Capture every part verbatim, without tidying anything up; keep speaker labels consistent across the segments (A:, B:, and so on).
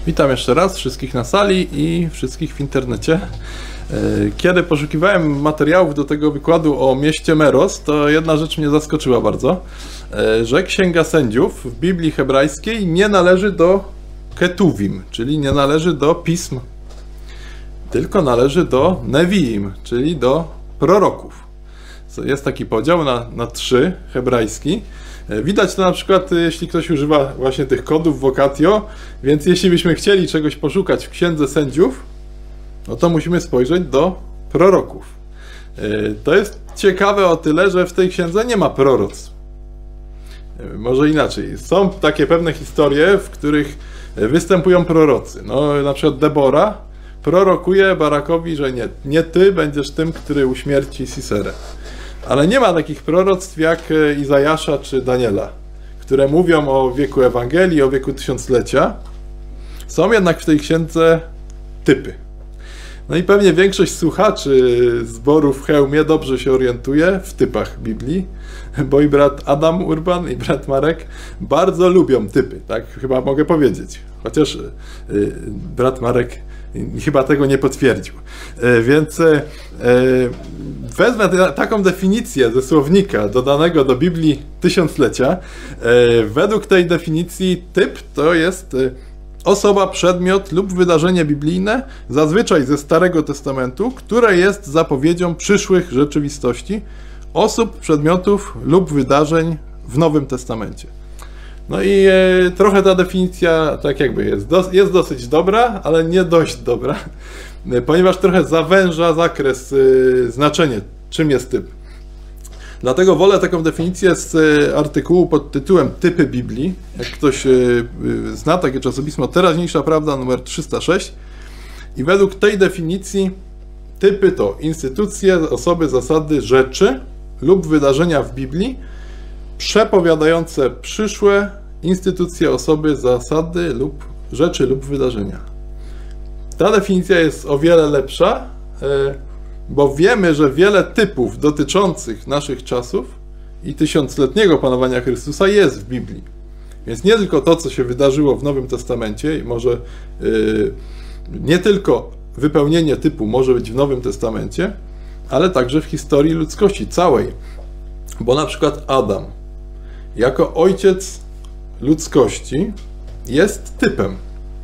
A: Witam jeszcze raz wszystkich na sali i wszystkich w internecie. Kiedy poszukiwałem materiałów do tego wykładu o mieście Meroz, to jedna rzecz mnie zaskoczyła bardzo, że Księga Sędziów w Biblii hebrajskiej nie należy do Ketuvim, czyli nie należy do pism, tylko należy do Neviim, czyli do proroków. Jest taki podział na, na trzy hebrajski. Widać to na przykład, jeśli ktoś używa właśnie tych kodów vocatio, więc jeśli byśmy chcieli czegoś poszukać w Księdze Sędziów, no to musimy spojrzeć do proroków. To jest ciekawe o tyle, że w tej księdze nie ma proroctw. Może inaczej. Są takie pewne historie, w których występują prorocy. No, na przykład Debora prorokuje Barakowi, że nie, nie ty będziesz tym, który uśmierci Siserę. Ale nie ma takich proroctw jak Izajasza czy Daniela, które mówią o wieku Ewangelii, o wieku tysiąclecia. Są jednak w tej księdze typy. No i pewnie większość słuchaczy zboru w Chełmie dobrze się orientuje w typach Biblii, bo i brat Adam Urban, i brat Marek bardzo lubią typy, tak chyba mogę powiedzieć. Chociaż yy, brat Marek chyba tego nie potwierdził. Yy, więc yy, wezmę taką definicję ze słownika dodanego do Biblii Tysiąclecia. Yy, według tej definicji typ to jest yy, osoba, przedmiot lub wydarzenie biblijne, zazwyczaj ze Starego Testamentu, które jest zapowiedzią przyszłych rzeczywistości, osób, przedmiotów lub wydarzeń w Nowym Testamencie. No i e, trochę ta definicja tak jakby jest, do, jest dosyć dobra, ale nie dość dobra, e, ponieważ trochę zawęża zakres, e, znaczenie, czym jest typ. Dlatego wolę taką definicję z artykułu pod tytułem Typy Biblii. Jak ktoś zna takie czasopismo, Teraźniejsza Prawda numer trzysta sześć. I według tej definicji typy to instytucje, osoby, zasady, rzeczy lub wydarzenia w Biblii przepowiadające przyszłe instytucje, osoby, zasady lub rzeczy lub wydarzenia. Ta definicja jest o wiele lepsza, bo wiemy, że wiele typów dotyczących naszych czasów i tysiącletniego panowania Chrystusa jest w Biblii. Więc nie tylko to, co się wydarzyło w Nowym Testamencie, i może yy, nie tylko wypełnienie typu może być w Nowym Testamencie, ale także w historii ludzkości całej. Bo na przykład Adam, jako ojciec ludzkości, jest typem.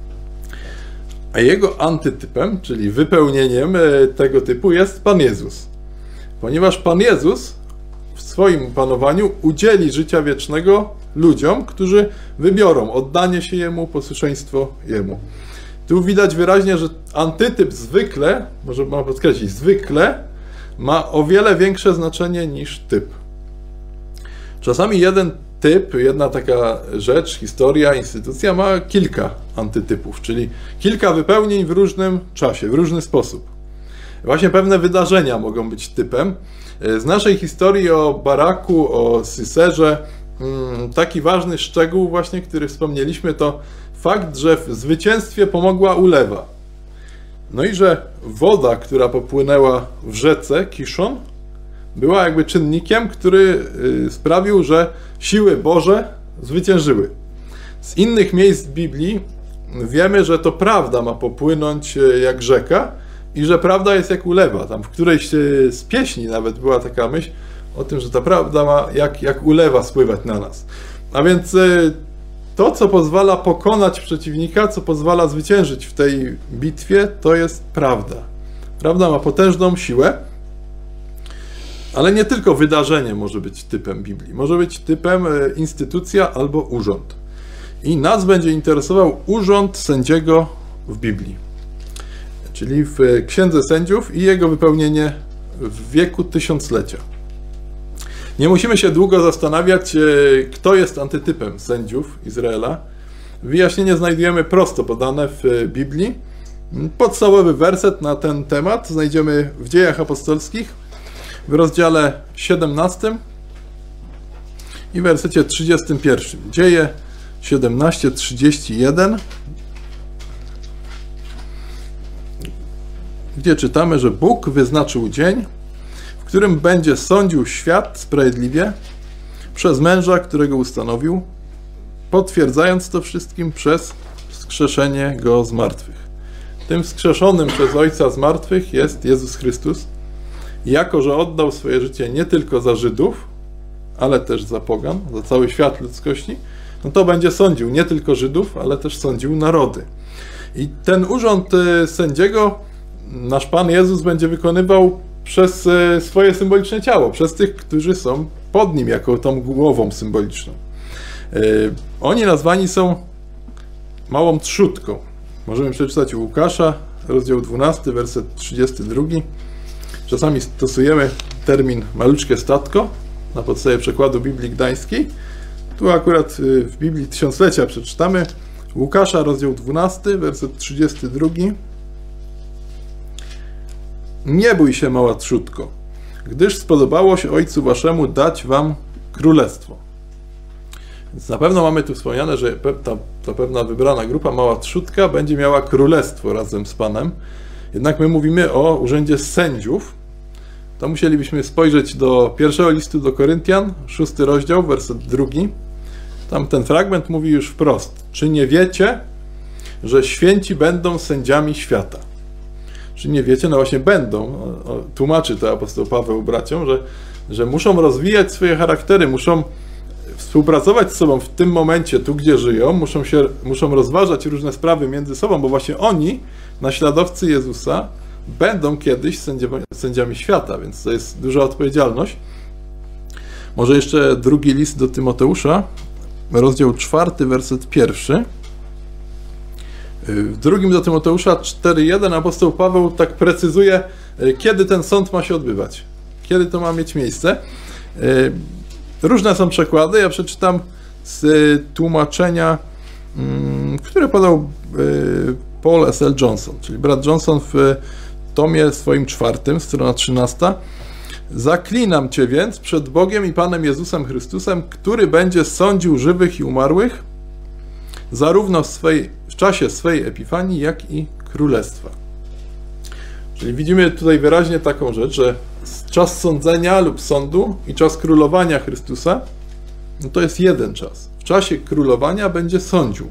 A: A jego antytypem, czyli wypełnieniem tego typu, jest Pan Jezus. Ponieważ Pan Jezus w swoim panowaniu udzieli życia wiecznego ludziom, którzy wybiorą oddanie się Jemu, posłuszeństwo Jemu. Tu widać wyraźnie, że antytyp zwykle, może mam podkreślić, zwykle ma o wiele większe znaczenie niż typ. Czasami jeden typ, jedna taka rzecz, historia, instytucja ma kilka antytypów, czyli kilka wypełnień w różnym czasie, w różny sposób. Właśnie pewne wydarzenia mogą być typem. Z naszej historii o Baraku, o Siserze, taki ważny szczegół właśnie, który wspomnieliśmy, to fakt, że w zwycięstwie pomogła ulewa. No i że woda, która popłynęła w rzece Kiszon, była jakby czynnikiem, który sprawił, że siły Boże zwyciężyły. Z innych miejsc Biblii wiemy, że to prawda ma popłynąć jak rzeka i że prawda jest jak ulewa. Tam w którejś z pieśni nawet była taka myśl o tym, że ta prawda ma jak, jak ulewa spływać na nas. A więc to, co pozwala pokonać przeciwnika, co pozwala zwyciężyć w tej bitwie, to jest prawda. Prawda ma potężną siłę. Ale nie tylko wydarzenie może być typem Biblii. Może być typem instytucja albo urząd. I nas będzie interesował urząd sędziego w Biblii. Czyli w Księdze Sędziów i jego wypełnienie w wieku tysiąclecia. Nie musimy się długo zastanawiać, kto jest antytypem sędziów Izraela. Wyjaśnienie znajdujemy prosto podane w Biblii. Podstawowy werset na ten temat znajdziemy w Dziejach Apostolskich, w rozdziale siedemnastym i w wersecie trzydziestym pierwszym. Dzieje siedemnaście, trzydzieści jeden, gdzie czytamy, że Bóg wyznaczył dzień, w którym będzie sądził świat sprawiedliwie przez męża, którego ustanowił, potwierdzając to wszystkim przez wskrzeszenie Go z martwych. Tym wskrzeszonym przez Ojca z martwych jest Jezus Chrystus. I jako że oddał swoje życie nie tylko za Żydów, ale też za pogan, za cały świat ludzkości, no to będzie sądził nie tylko Żydów, ale też sądził narody. I ten urząd sędziego nasz Pan Jezus będzie wykonywał przez swoje symboliczne ciało, przez tych, którzy są pod Nim, jako tą głową symboliczną. Oni nazwani są małą trzódką. Możemy przeczytać u Łukasza, rozdział dwunasty, werset trzydziesty drugi. Czasami stosujemy termin maluczkie statko na podstawie przekładu Biblii Gdańskiej. Tu akurat w Biblii Tysiąclecia przeczytamy Łukasza, rozdział dwunasty, werset trzydziesty drugi. Nie bój się, mała trzódko, gdyż spodobało się Ojcu Waszemu dać Wam królestwo. Więc na pewno mamy tu wspomniane, że ta, ta pewna wybrana grupa, mała trzódka, będzie miała królestwo razem z Panem. Jednak my mówimy o urzędzie sędziów. To musielibyśmy spojrzeć do pierwszego listu do Koryntian, szósty rozdział, werset drugi. Tam ten fragment mówi już wprost. Czy nie wiecie, że święci będą sędziami świata? Czy nie wiecie? No właśnie będą. Tłumaczy to apostoł Paweł braciom, że, że muszą rozwijać swoje charaktery, muszą współpracować z sobą w tym momencie, tu gdzie żyją, muszą, się, muszą rozważać różne sprawy między sobą, bo właśnie oni, naśladowcy Jezusa, będą kiedyś sędziami, sędziami świata, więc to jest duża odpowiedzialność. Może jeszcze drugi list do Tymoteusza, rozdział czwarty, werset pierwszy. W drugim do Tymoteusza cztery jeden apostoł Paweł tak precyzuje, kiedy ten sąd ma się odbywać, kiedy to ma mieć miejsce. Różne są przekłady, ja przeczytam z tłumaczenia, które podał Paul S L Johnson, czyli brat Johnson w tomie swoim czwartym, strona trzynasta. Zaklinam Cię więc przed Bogiem i Panem Jezusem Chrystusem, który będzie sądził żywych i umarłych, zarówno w, swej, w czasie swej epifanii, jak i królestwa. Czyli widzimy tutaj wyraźnie taką rzecz, że czas sądzenia lub sądu i czas królowania Chrystusa, no to jest jeden czas. W czasie królowania będzie sądził.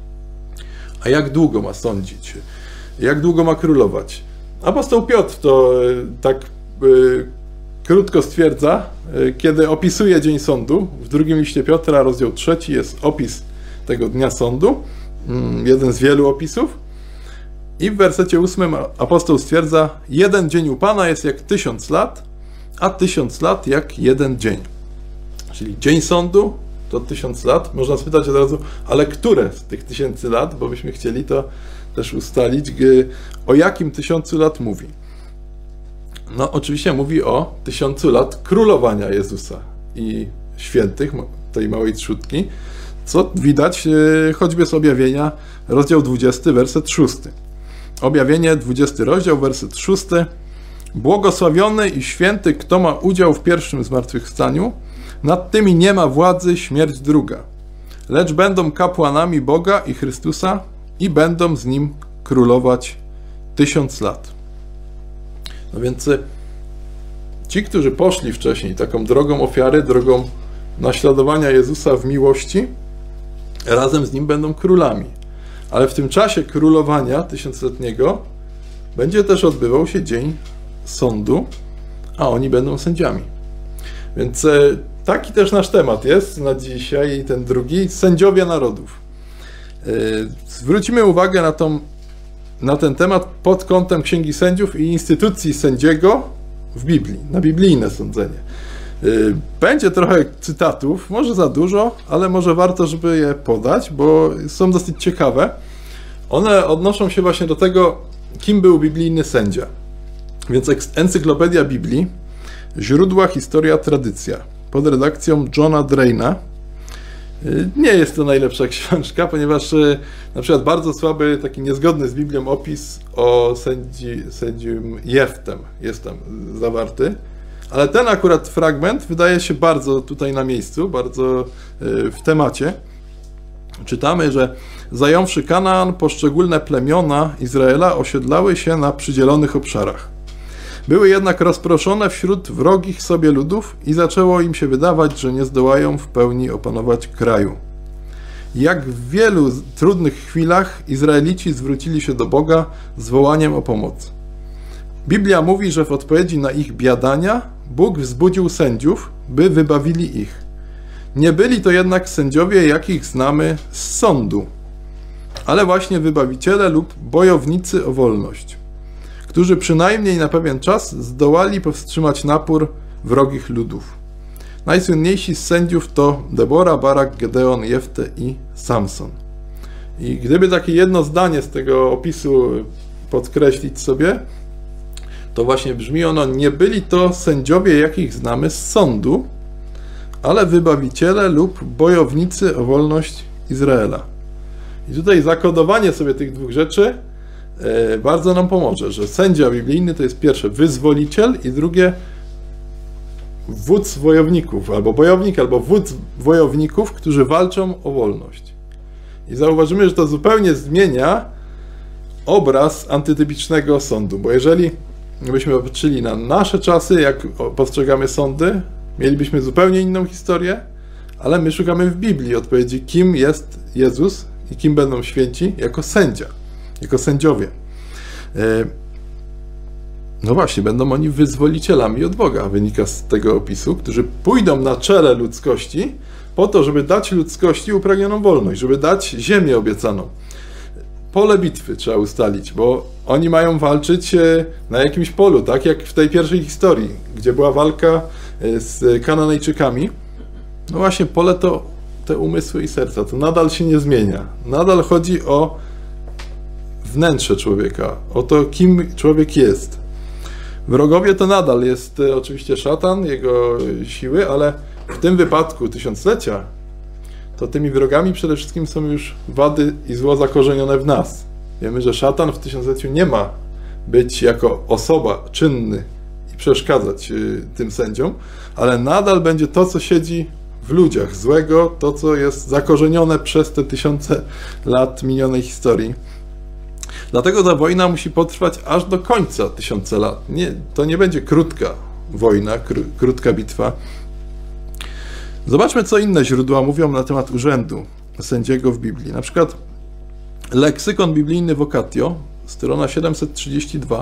A: A jak długo ma sądzić? Jak długo ma królować? Apostoł Piotr to tak y, krótko stwierdza, y, kiedy opisuje dzień sądu. W drugim liście Piotra, rozdział trzeci, jest opis tego dnia sądu. Y, jeden z wielu opisów. I w wersecie ósmym apostoł stwierdza, jeden dzień u Pana jest jak tysiąc lat, a tysiąc lat jak jeden dzień. Czyli dzień sądu to tysiąc lat. Można spytać od razu, ale które z tych tysięcy lat, bo byśmy chcieli to też ustalić, o jakim tysiącu lat mówi. No oczywiście mówi o tysiącu lat królowania Jezusa i świętych, tej małej trzódki, co widać choćby z objawienia, rozdział dwudziesty, werset szósty. Objawienie, dwudziesty rozdział, werset szósty. Błogosławiony i święty, kto ma udział w pierwszym zmartwychwstaniu, nad tymi nie ma władzy śmierć druga, lecz będą kapłanami Boga i Chrystusa i będą z Nim królować tysiąc lat. No więc ci, którzy poszli wcześniej taką drogą ofiary, drogą naśladowania Jezusa w miłości, razem z Nim będą królami. Ale w tym czasie królowania tysiącletniego będzie też odbywał się dzień sądu, a oni będą sędziami. Więc taki też nasz temat jest na dzisiaj, ten drugi, sędziowie narodów. Zwrócimy uwagę na, tą, na ten temat pod kątem Księgi Sędziów i instytucji sędziego w Biblii, na biblijne sądzenie. Będzie trochę cytatów, może za dużo, ale może warto, żeby je podać, bo są dosyć ciekawe. One odnoszą się właśnie do tego, kim był biblijny sędzia. Więc Encyklopedia Biblii, źródła, historia, tradycja, pod redakcją Johna Draina. Nie jest to najlepsza książka, ponieważ na przykład bardzo słaby, taki niezgodny z Biblią opis o sędzi, sędzium Jeftem jest tam zawarty. Ale ten akurat fragment wydaje się bardzo tutaj na miejscu, bardzo w temacie. Czytamy, że zająwszy Kanaan, poszczególne plemiona Izraela osiedlały się na przydzielonych obszarach. Były jednak rozproszone wśród wrogich sobie ludów i zaczęło im się wydawać, że nie zdołają w pełni opanować kraju. jak w wielu trudnych chwilach Izraelici zwrócili się do Boga z wołaniem o pomoc. Biblia mówi, że w odpowiedzi na ich biadania Bóg wzbudził sędziów, by wybawili ich. Nie byli to jednak sędziowie, jakich znamy z sądu, ale właśnie wybawiciele lub bojownicy o wolność, którzy przynajmniej na pewien czas zdołali powstrzymać napór wrogich ludów. Najsłynniejsi z sędziów to Debora, Barak, Gedeon, Jefte i Samson. I gdyby takie jedno zdanie z tego opisu podkreślić sobie, to właśnie brzmi ono: nie byli to sędziowie, jakich znamy z sądu, ale wybawiciele lub bojownicy o wolność Izraela. I tutaj zakodowanie sobie tych dwóch rzeczy bardzo nam pomoże, że sędzia biblijny to jest pierwsze wyzwoliciel i drugie wódz wojowników, albo bojownik, albo wódz wojowników, którzy walczą o wolność. I zauważymy, że to zupełnie zmienia obraz antytypicznego sądu, bo jeżeli byśmy patrzyli na nasze czasy, jak postrzegamy sądy, mielibyśmy zupełnie inną historię, ale my szukamy w Biblii odpowiedzi, kim jest Jezus i kim będą święci jako sędzia, jako sędziowie. No właśnie, będą oni wyzwolicielami od Boga, wynika z tego opisu, którzy pójdą na czele ludzkości po to, żeby dać ludzkości upragnioną wolność, żeby dać ziemię obiecaną. Pole bitwy trzeba ustalić, bo oni mają walczyć na jakimś polu, tak jak w tej pierwszej historii, gdzie była walka z Kananejczykami. No właśnie, pole to te umysły i serca, to nadal się nie zmienia. Nadal chodzi o wnętrze człowieka, o to, kim człowiek jest. Wrogowie to nadal jest oczywiście szatan, jego siły, ale w tym wypadku tysiąclecia to tymi wrogami przede wszystkim są już wady i zło zakorzenione w nas. Wiemy, że szatan w tysiącleciu nie ma być jako osoba czynny i przeszkadzać tym sędziom, ale nadal będzie to, co siedzi w ludziach złego, to, co jest zakorzenione przez te tysiące lat minionej historii. Dlatego ta wojna musi potrwać aż do końca tysiące lat. Nie, to nie będzie krótka wojna, kró, krótka bitwa. Zobaczmy, co inne źródła mówią na temat urzędu sędziego w Biblii. Na przykład leksykon biblijny Vocatio, strona siedemset trzydzieści dwa.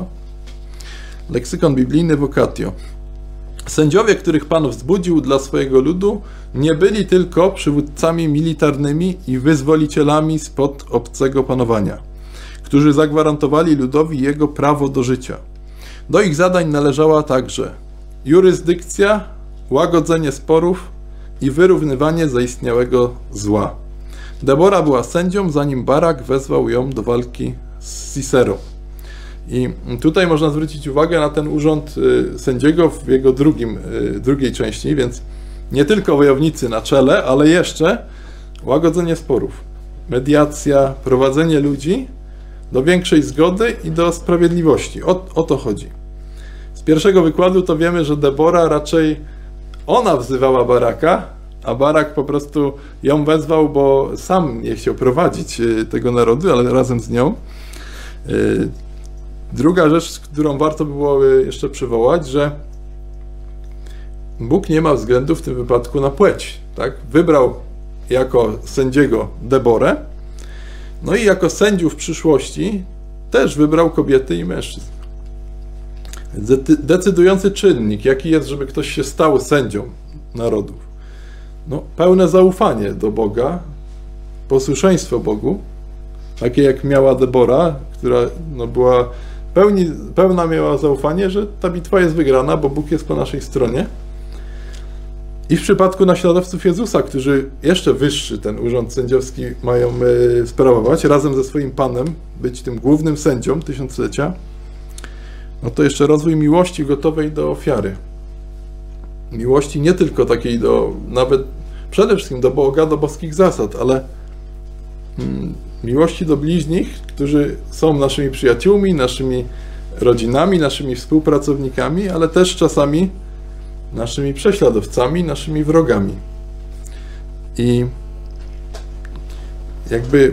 A: Leksykon biblijny Vocatio. Sędziowie, których Pan wzbudził dla swojego ludu, nie byli tylko przywódcami militarnymi i wyzwolicielami spod obcego panowania, którzy zagwarantowali ludowi jego prawo do życia. Do ich zadań należała także jurysdykcja, łagodzenie sporów i wyrównywanie zaistniałego zła. Debora była sędzią, zanim Barak wezwał ją do walki z Siserą. I tutaj można zwrócić uwagę na ten urząd sędziego w jego drugim, drugiej części, więc nie tylko wojownicy na czele, ale jeszcze łagodzenie sporów, mediacja, prowadzenie ludzi do większej zgody i do sprawiedliwości. O, o to chodzi. Z pierwszego wykładu to wiemy, że Debora raczej ona wzywała Baraka, a Barak po prostu ją wezwał, bo sam nie chciał prowadzić tego narodu, ale razem z nią. Druga rzecz, którą warto było jeszcze przywołać, że Bóg nie ma względu w tym wypadku na płeć. Tak? Wybrał jako sędziego Deborę, no i jako sędziów przyszłości też wybrał kobiety i mężczyzn. Decydujący czynnik, jaki jest, żeby ktoś się stał sędzią narodów. No, pełne zaufanie do Boga, posłuszeństwo Bogu, takie jak miała Debora, która no, była pełni, pełna miała zaufanie, że ta bitwa jest wygrana, bo Bóg jest po naszej stronie. I w przypadku naśladowców Jezusa, którzy jeszcze wyższy ten urząd sędziowski mają sprawować, razem ze swoim Panem, być tym głównym sędzią tysiąclecia, no to jeszcze rozwój miłości gotowej do ofiary. Miłości nie tylko takiej do, nawet przede wszystkim do Boga, do boskich zasad, ale hmm, miłości do bliźnich, którzy są naszymi przyjaciółmi, naszymi rodzinami, naszymi współpracownikami, ale też czasami naszymi prześladowcami, naszymi wrogami. I jakby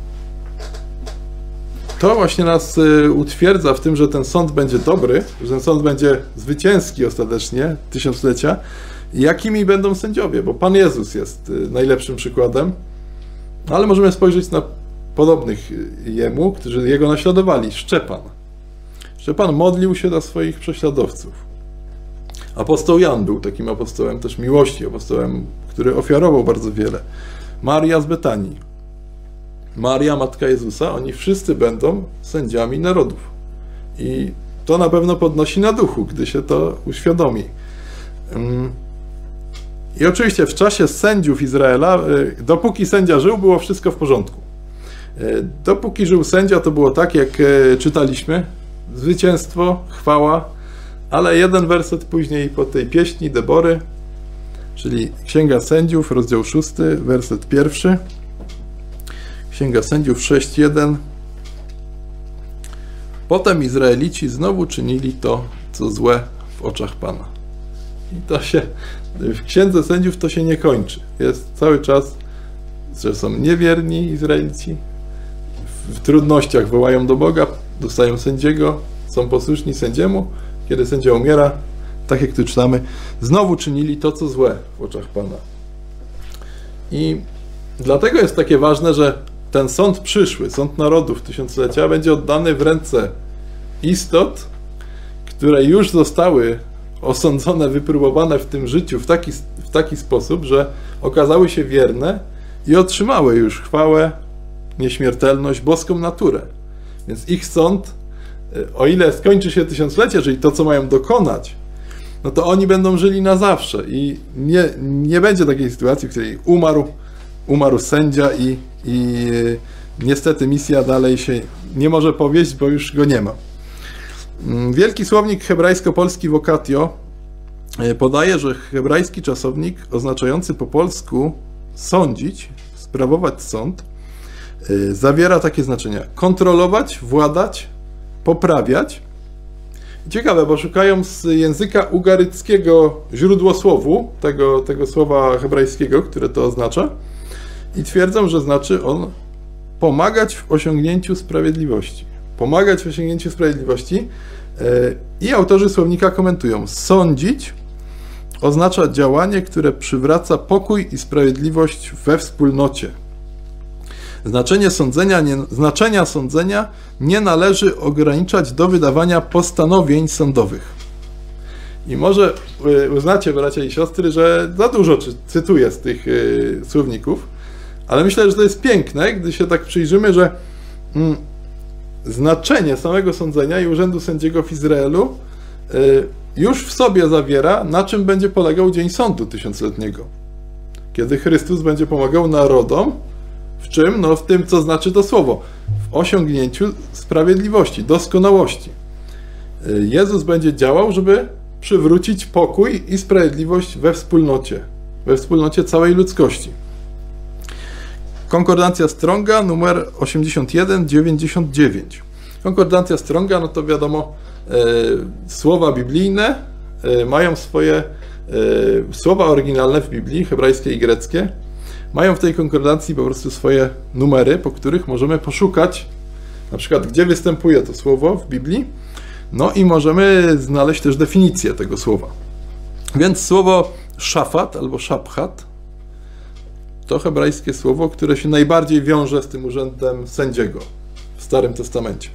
A: to właśnie nas utwierdza w tym, że ten sąd będzie dobry, że ten sąd będzie zwycięski ostatecznie, tysiąclecia. I jakimi będą sędziowie? Bo Pan Jezus jest najlepszym przykładem. Ale możemy spojrzeć na podobnych jemu, którzy jego naśladowali. Szczepan. Szczepan modlił się dla swoich prześladowców. Apostoł Jan był takim apostołem też miłości, apostołem, który ofiarował bardzo wiele. Maria z Betanii. Maria, matka Jezusa, oni wszyscy będą sędziami narodów. I to na pewno podnosi na duchu, gdy się to uświadomi. I oczywiście w czasie sędziów Izraela, dopóki sędzia żył, było wszystko w porządku. Dopóki żył sędzia, to było tak, jak czytaliśmy. Zwycięstwo, chwała, ale jeden werset później po tej pieśni Debory, czyli Księga Sędziów, rozdział szósty, werset pierwszy. Księga Sędziów sześć jeden. Potem Izraelici znowu czynili to, co złe w oczach Pana. I to się, w Księdze Sędziów to się nie kończy. Jest cały czas, że są niewierni Izraelici, w trudnościach wołają do Boga, dostają sędziego, są posłuszni sędziemu. Kiedy sędzia umiera, tak jak tu czytamy, znowu czynili to, co złe w oczach Pana. I dlatego jest takie ważne, że ten sąd przyszły, sąd narodów tysiąclecia, będzie oddany w ręce istot, które już zostały osądzone, wypróbowane w tym życiu w taki, w taki sposób, że okazały się wierne i otrzymały już chwałę, nieśmiertelność, boską naturę. Więc ich sąd, o ile skończy się tysiąclecie, czyli to, co mają dokonać, no to oni będą żyli na zawsze i nie, nie będzie takiej sytuacji, w której umarł, umarł sędzia i, i niestety misja dalej się nie może powieść, bo już go nie ma. Wielki słownik hebrajsko-polski Vocatio podaje, że hebrajski czasownik oznaczający po polsku sądzić, sprawować sąd, zawiera takie znaczenia: kontrolować, władać, poprawiać. Ciekawe, bo szukają z języka ugaryckiego źródłosłowu tego, tego słowa hebrajskiego, które to oznacza, i twierdzą, że znaczy on pomagać w osiągnięciu sprawiedliwości. Pomagać w osiągnięciu sprawiedliwości. I autorzy słownika komentują: sądzić oznacza działanie, które przywraca pokój i sprawiedliwość we wspólnocie. Znaczenie sądzenia, nie, znaczenia sądzenia nie należy ograniczać do wydawania postanowień sądowych. I może uznacie, bracia i siostry, że za dużo cytuję z tych y, słowników, ale myślę, że to jest piękne, gdy się tak przyjrzymy, że mm, znaczenie samego sądzenia i urzędu sędziego w Izraelu y, już w sobie zawiera, na czym będzie polegał dzień sądu tysiącletniego. Kiedy Chrystus będzie pomagał narodom, w czym? No w tym, co znaczy to słowo. W osiągnięciu sprawiedliwości, doskonałości. Jezus będzie działał, żeby przywrócić pokój i sprawiedliwość we wspólnocie. We wspólnocie całej ludzkości. Konkordancja Stronga numer osiemdziesiąt jeden dziewięćdziesiąt dziewięć. Konkordancja Stronga, no to wiadomo, e, słowa biblijne e, mają swoje e, słowa oryginalne w Biblii, hebrajskie i greckie. Mają w tej konkordancji po prostu swoje numery, po których możemy poszukać, na przykład gdzie występuje to słowo w Biblii, no i możemy znaleźć też definicję tego słowa. Więc słowo szafat albo szapchat to hebrajskie słowo, które się najbardziej wiąże z tym urzędem sędziego w Starym Testamencie.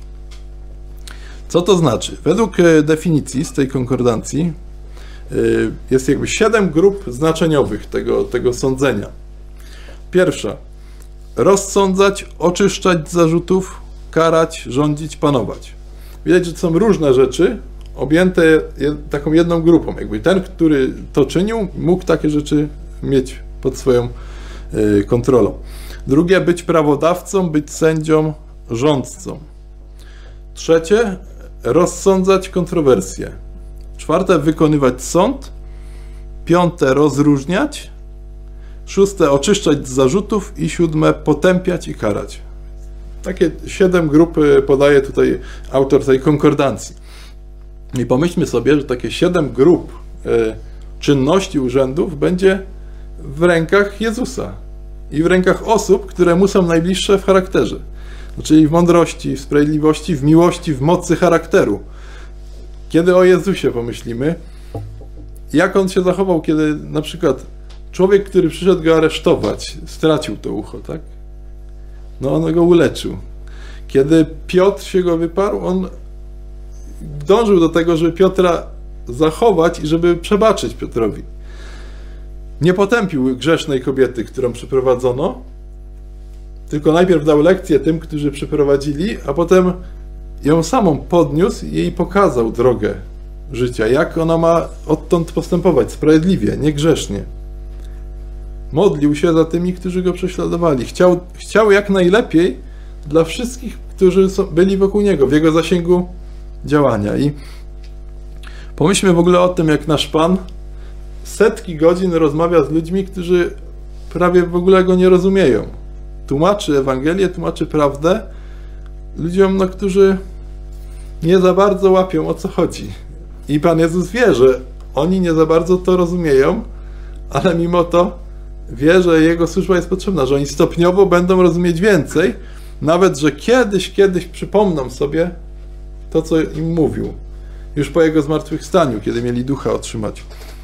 A: Co to znaczy? Według definicji z tej konkordancji jest jakby siedem grup znaczeniowych tego, tego sądzenia. Pierwsza: rozsądzać, oczyszczać z zarzutów, karać, rządzić, panować. Widać, że to są różne rzeczy objęte taką jedną grupą. Jakby ten, który to czynił, mógł takie rzeczy mieć pod swoją kontrolą. Drugie: być prawodawcą, być sędzią, rządcą. Trzecie: rozsądzać kontrowersje. Czwarte: wykonywać sąd. Piąte: rozróżniać. Szóste: oczyszczać z zarzutów. I siódme: potępiać i karać. Takie siedem grup podaje tutaj autor tej konkordancji. I pomyślmy sobie, że takie siedem grup czynności urzędów będzie w rękach Jezusa i w rękach osób, które mu są najbliższe w charakterze. Czyli w mądrości, w sprawiedliwości, w miłości, w mocy charakteru. Kiedy o Jezusie pomyślimy, jak on się zachował, kiedy na przykład człowiek, który przyszedł go aresztować, stracił to ucho, tak? no on go uleczył. Kiedy Piotr się go wyparł, on dążył do tego, żeby Piotra zachować i żeby przebaczyć Piotrowi. Nie potępił grzesznej kobiety, którą przyprowadzono, tylko najpierw dał lekcję tym, którzy przyprowadzili, a potem ją samą podniósł i jej pokazał drogę życia, jak ona ma odtąd postępować sprawiedliwie, niegrzesznie. Modlił się za tymi, którzy go prześladowali. Chciał, chciał jak najlepiej dla wszystkich, którzy byli wokół niego, w jego zasięgu działania. I pomyślmy w ogóle o tym, jak nasz Pan setki godzin rozmawia z ludźmi, którzy prawie w ogóle go nie rozumieją. Tłumaczy Ewangelię, tłumaczy prawdę ludziom, no, którzy nie za bardzo łapią, o co chodzi. I Pan Jezus wie, że oni nie za bardzo to rozumieją, ale mimo to wie, że Jego służba jest potrzebna, że oni stopniowo będą rozumieć więcej, nawet, że kiedyś, kiedyś przypomną sobie to, co im mówił. Już po Jego zmartwychwstaniu, kiedy mieli ducha otrzymać.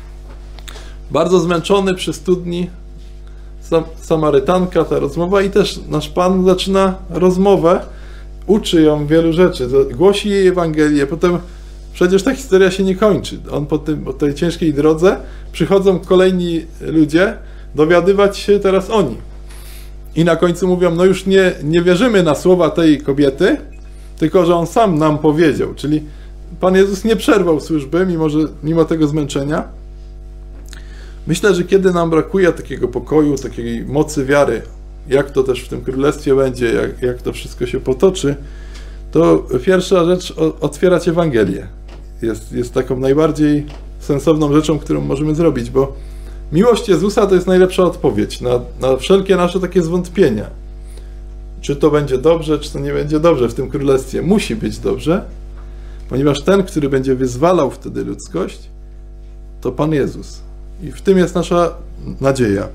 A: Bardzo zmęczony przy studni Sam, Samarytanka, ta rozmowa, i też nasz Pan zaczyna rozmowę, uczy ją wielu rzeczy, głosi jej Ewangelię, potem przecież ta historia się nie kończy. On po, tym, po tej ciężkiej drodze przychodzą kolejni ludzie dowiadywać się teraz oni. I na końcu mówią, no już nie, nie wierzymy na słowa tej kobiety, tylko że On sam nam powiedział. Czyli Pan Jezus nie przerwał służby, mimo, że, mimo tego zmęczenia. Myślę, że kiedy nam brakuje takiego pokoju, takiej mocy wiary, jak to też w tym królestwie będzie, jak, jak to wszystko się potoczy, to pierwsza rzecz, otwierać Ewangelię. Jest, jest taką najbardziej sensowną rzeczą, którą możemy zrobić, bo miłość Jezusa to jest najlepsza odpowiedź na, na wszelkie nasze takie zwątpienia. Czy to będzie dobrze, czy to nie będzie dobrze w tym królestwie. Musi być dobrze, ponieważ ten, który będzie wyzwalał wtedy ludzkość, to Pan Jezus. I w tym jest nasza nadzieja.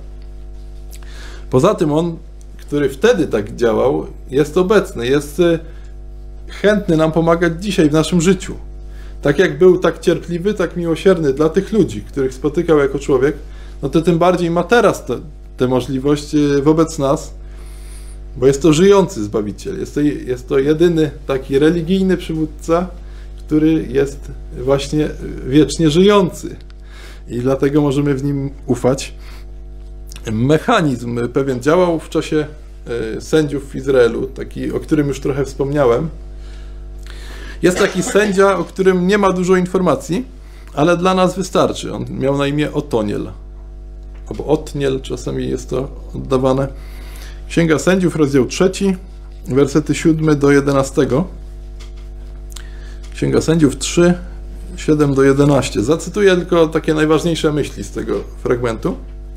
A: Poza tym On, który wtedy tak działał, jest obecny, jest chętny nam pomagać dzisiaj w naszym życiu. Tak jak był tak cierpliwy, tak miłosierny dla tych ludzi, których spotykał jako człowiek, no to tym bardziej ma teraz te, te możliwości wobec nas, bo jest to żyjący Zbawiciel. Jest to, jest to jedyny taki religijny przywódca, który jest właśnie wiecznie żyjący. I dlatego możemy w nim ufać. Mechanizm pewien działał w czasie sędziów w Izraelu, taki, o którym już trochę wspomniałem. Jest taki sędzia, o którym nie ma dużo informacji, ale dla nas wystarczy. On miał na imię Otoniel, albo Otniel, czasami jest to oddawane. Księga Sędziów, rozdział trzeci, wersety siódmy do jedenastego. Księga Sędziów trzy, siedem do jedenastu. Zacytuję tylko takie najważniejsze myśli z tego fragmentu.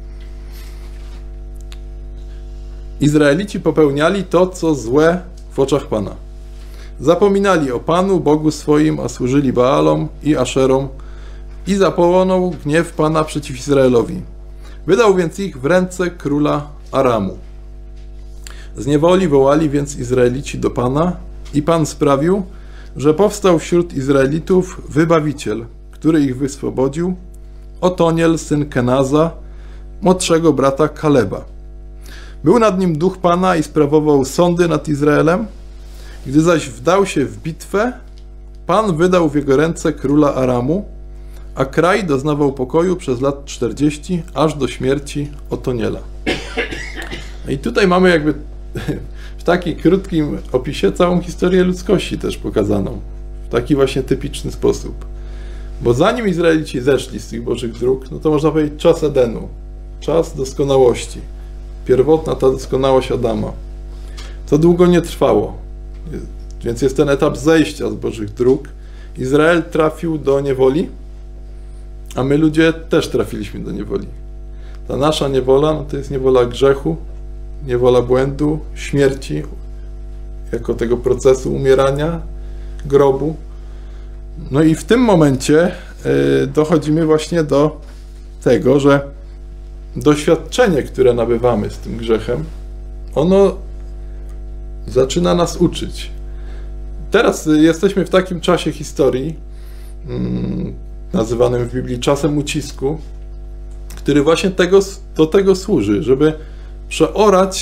A: Izraelici popełniali to, co złe w oczach Pana. Zapominali o Panu, Bogu swoim, a służyli Baalom i Aszerom, i zapłonął gniew Pana przeciw Izraelowi. Wydał więc ich w ręce króla Aramu. Z niewoli wołali więc Izraelici do Pana, i Pan sprawił, że powstał wśród Izraelitów wybawiciel, który ich wyswobodził, Otoniel, syn Kenaza, młodszego brata Kaleba. Był nad nim duch Pana i sprawował sądy nad Izraelem. Gdy zaś wdał się w bitwę, Pan wydał w jego ręce króla Aramu, a kraj doznawał pokoju przez lat czterdzieści, aż do śmierci Otoniela. No i tutaj mamy jakby w takim krótkim opisie całą historię ludzkości też pokazaną. W taki właśnie typiczny sposób. Bo zanim Izraelici zeszli z tych Bożych dróg, no to można powiedzieć czas Edenu, czas doskonałości. Pierwotna ta doskonałość Adama. To długo nie trwało. Więc jest ten etap zejścia z Bożych dróg. Izrael trafił do niewoli, a my ludzie też trafiliśmy do niewoli. Ta nasza niewola, no to jest niewola grzechu, niewola błędu, śmierci, jako tego procesu umierania, grobu. No i w tym momencie y, dochodzimy właśnie do tego, że doświadczenie, które nabywamy z tym grzechem, ono zaczyna nas uczyć. Teraz jesteśmy w takim czasie historii, mm, nazywanym w Biblii czasem ucisku, który właśnie tego, do tego służy, żeby przeorać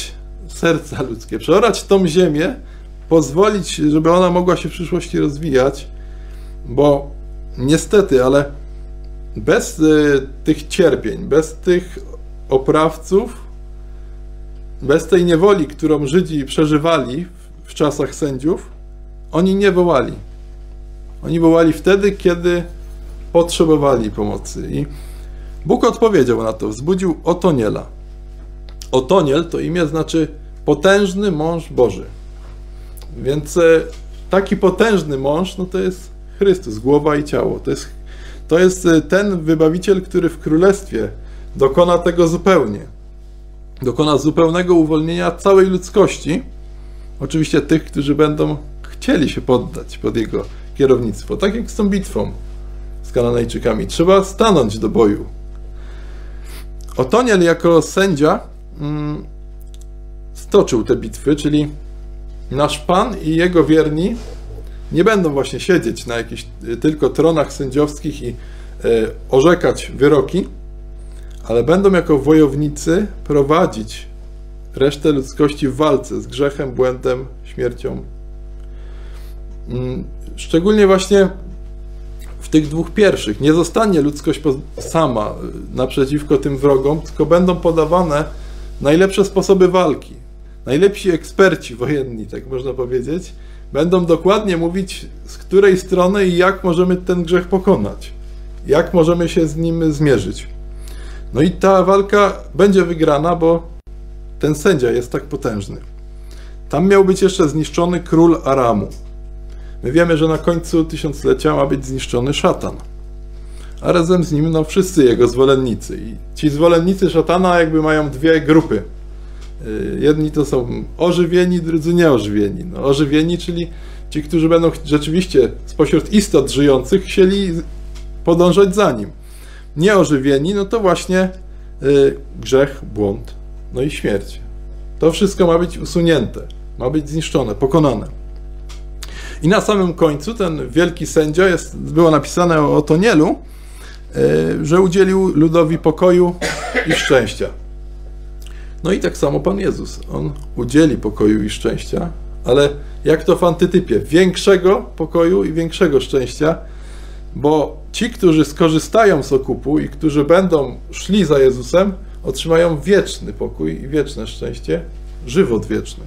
A: serca ludzkie, przeorać tą ziemię, pozwolić, żeby ona mogła się w przyszłości rozwijać, bo niestety, ale bez y, tych cierpień, bez tych oprawców, bez tej niewoli, którą Żydzi przeżywali w, w czasach sędziów, oni nie wołali. Oni wołali wtedy, kiedy potrzebowali pomocy. I Bóg odpowiedział na to, wzbudził Otoniela. Otoniel to imię znaczy potężny mąż Boży. Więc taki potężny mąż, no to jest Chrystus, głowa i ciało. To jest, to jest ten wybawiciel, który w królestwie dokona tego zupełnie. Dokona zupełnego uwolnienia całej ludzkości. Oczywiście tych, którzy będą chcieli się poddać pod jego kierownictwo. Tak jak z tą bitwą z Kananejczykami. Trzeba stanąć do boju. Otoniel jako sędzia mm, stoczył te bitwy, czyli nasz Pan i jego wierni nie będą właśnie siedzieć na jakichś tylko tronach sędziowskich i e, orzekać wyroki, ale będą jako wojownicy prowadzić resztę ludzkości w walce z grzechem, błędem, śmiercią. Szczególnie właśnie w tych dwóch pierwszych. Nie zostanie ludzkość sama naprzeciwko tym wrogom, tylko będą podawane najlepsze sposoby walki. Najlepsi eksperci wojenni, tak można powiedzieć, będą dokładnie mówić, z której strony i jak możemy ten grzech pokonać. Jak możemy się z nim zmierzyć. No i ta walka będzie wygrana, bo ten sędzia jest tak potężny. Tam miał być jeszcze zniszczony król Aramu. My wiemy, że na końcu tysiąclecia ma być zniszczony szatan. A razem z nim no, wszyscy jego zwolennicy. I ci zwolennicy szatana jakby mają dwie grupy. Jedni to są ożywieni, drudzy nieożywieni. No, ożywieni, czyli ci, którzy będą rzeczywiście spośród istot żyjących chcieli podążać za nim. Nieożywieni, no to właśnie y, grzech, błąd, no i śmierć. To wszystko ma być usunięte, ma być zniszczone, pokonane. I na samym końcu ten wielki sędzia, jest, było napisane o Otonielu, y, że udzielił ludowi pokoju i szczęścia. No i tak samo Pan Jezus, On udzieli pokoju i szczęścia, ale jak to w antytypie, większego pokoju i większego szczęścia, bo ci, którzy skorzystają z okupu i którzy będą szli za Jezusem, otrzymają wieczny pokój i wieczne szczęście, żywot wieczny.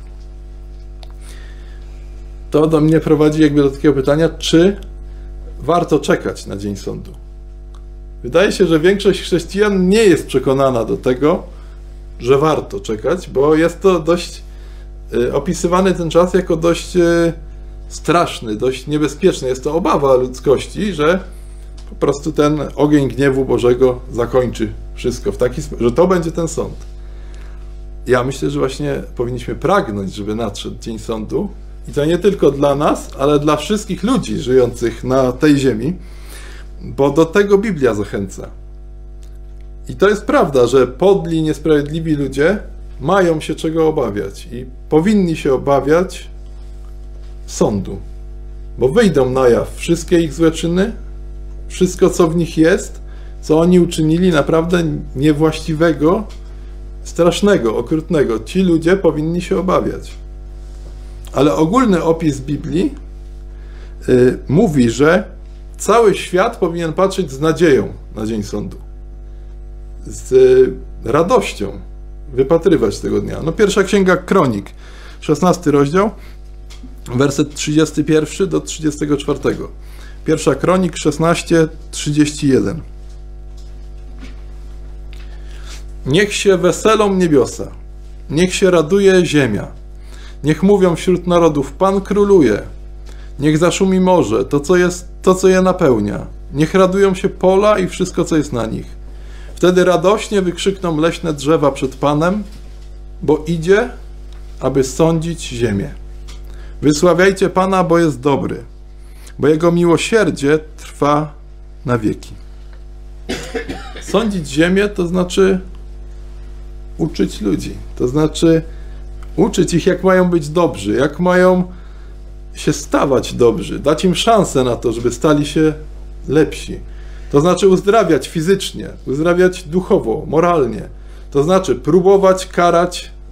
A: To do mnie prowadzi jakby do takiego pytania, czy warto czekać na dzień sądu? Wydaje się, że większość chrześcijan nie jest przekonana do tego, że warto czekać, bo jest to dość y, opisywany ten czas jako dość y, straszny, dość niebezpieczny. Jest to obawa ludzkości, że po prostu ten ogień gniewu Bożego zakończy wszystko w taki sposób, że to będzie ten sąd. Ja myślę, że właśnie powinniśmy pragnąć, żeby nadszedł dzień sądu i to nie tylko dla nas, ale dla wszystkich ludzi żyjących na tej ziemi, bo do tego Biblia zachęca. I to jest prawda, że podli, niesprawiedliwi ludzie mają się czego obawiać i powinni się obawiać sądu, bo wyjdą na jaw wszystkie ich złe czyny, wszystko co w nich jest, co oni uczynili naprawdę niewłaściwego, strasznego, okrutnego. Ci ludzie powinni się obawiać. Ale ogólny opis Biblii yy, mówi, że cały świat powinien patrzeć z nadzieją na dzień sądu. Z yy, radością wypatrywać tego dnia. No pierwsza księga Kronik, szesnasty rozdział, werset trzydziesty pierwszy do trzydziestego czwartego. Pierwsza Kronik szesnaście, trzydzieści jeden. Niech się weselą niebiosa, niech się raduje ziemia, niech mówią wśród narodów, Pan króluje, niech zaszumi morze, to co jest, to co je napełnia, niech radują się pola i wszystko co jest na nich. Wtedy radośnie wykrzykną leśne drzewa przed Panem, bo idzie, aby sądzić ziemię. Wysławiajcie Pana, bo jest dobry, bo Jego miłosierdzie trwa na wieki. Sądzić ziemię to znaczy uczyć ludzi, to znaczy uczyć ich, jak mają być dobrzy, jak mają się stawać dobrzy, dać im szansę na to, żeby stali się lepsi. To znaczy uzdrawiać fizycznie, uzdrawiać duchowo, moralnie. To znaczy próbować karać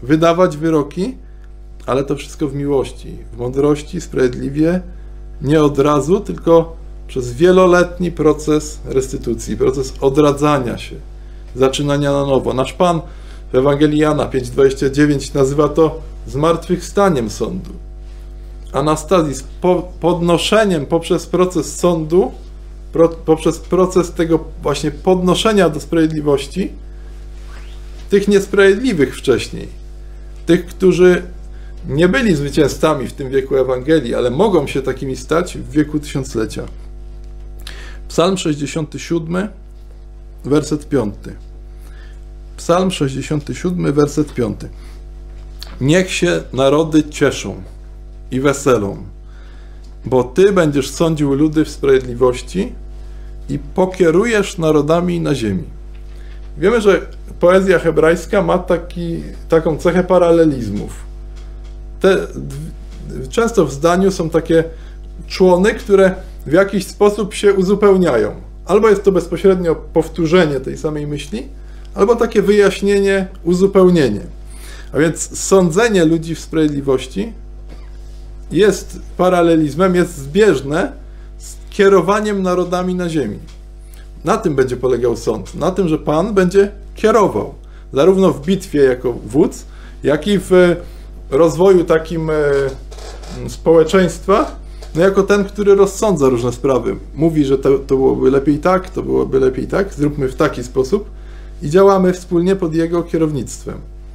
A: wydawać wyroki, ale to wszystko w miłości, w mądrości, sprawiedliwie, nie od razu, tylko przez wieloletni proces restytucji, proces odradzania się, zaczynania na nowo. Nasz Pan w Ewangelii Jana pięć dwadzieścia dziewięć nazywa to zmartwychwstaniem sądu. Anastazis, po, podnoszeniem poprzez proces sądu, pro, poprzez proces tego właśnie podnoszenia do sprawiedliwości tych niesprawiedliwych wcześniej, tych, którzy nie byli zwycięzcami w tym wieku Ewangelii, ale mogą się takimi stać w wieku tysiąclecia. Psalm sześćdziesiąty siódmy, werset piąty. Psalm sześćdziesiąty siódmy, werset piąty. Niech się narody cieszą i weselą, bo Ty będziesz sądził ludy w sprawiedliwości i pokierujesz narodami na ziemi. Wiemy, że poezja hebrajska ma taki, taką cechę paralelizmów. Te, często w zdaniu są takie człony, które w jakiś sposób się uzupełniają. Albo jest to bezpośrednio powtórzenie tej samej myśli, albo takie wyjaśnienie, uzupełnienie. A więc sądzenie ludzi w sprawiedliwości jest paralelizmem, jest zbieżne z kierowaniem narodami na ziemi. Na tym będzie polegał sąd. Na tym, że Pan będzie kierował. Zarówno w bitwie jako wódz, jak i w rozwoju takim społeczeństwa, no jako ten, który rozsądza różne sprawy. Mówi, że to, to byłoby lepiej tak, to byłoby lepiej tak, zróbmy w taki sposób i działamy wspólnie pod jego kierownictwem.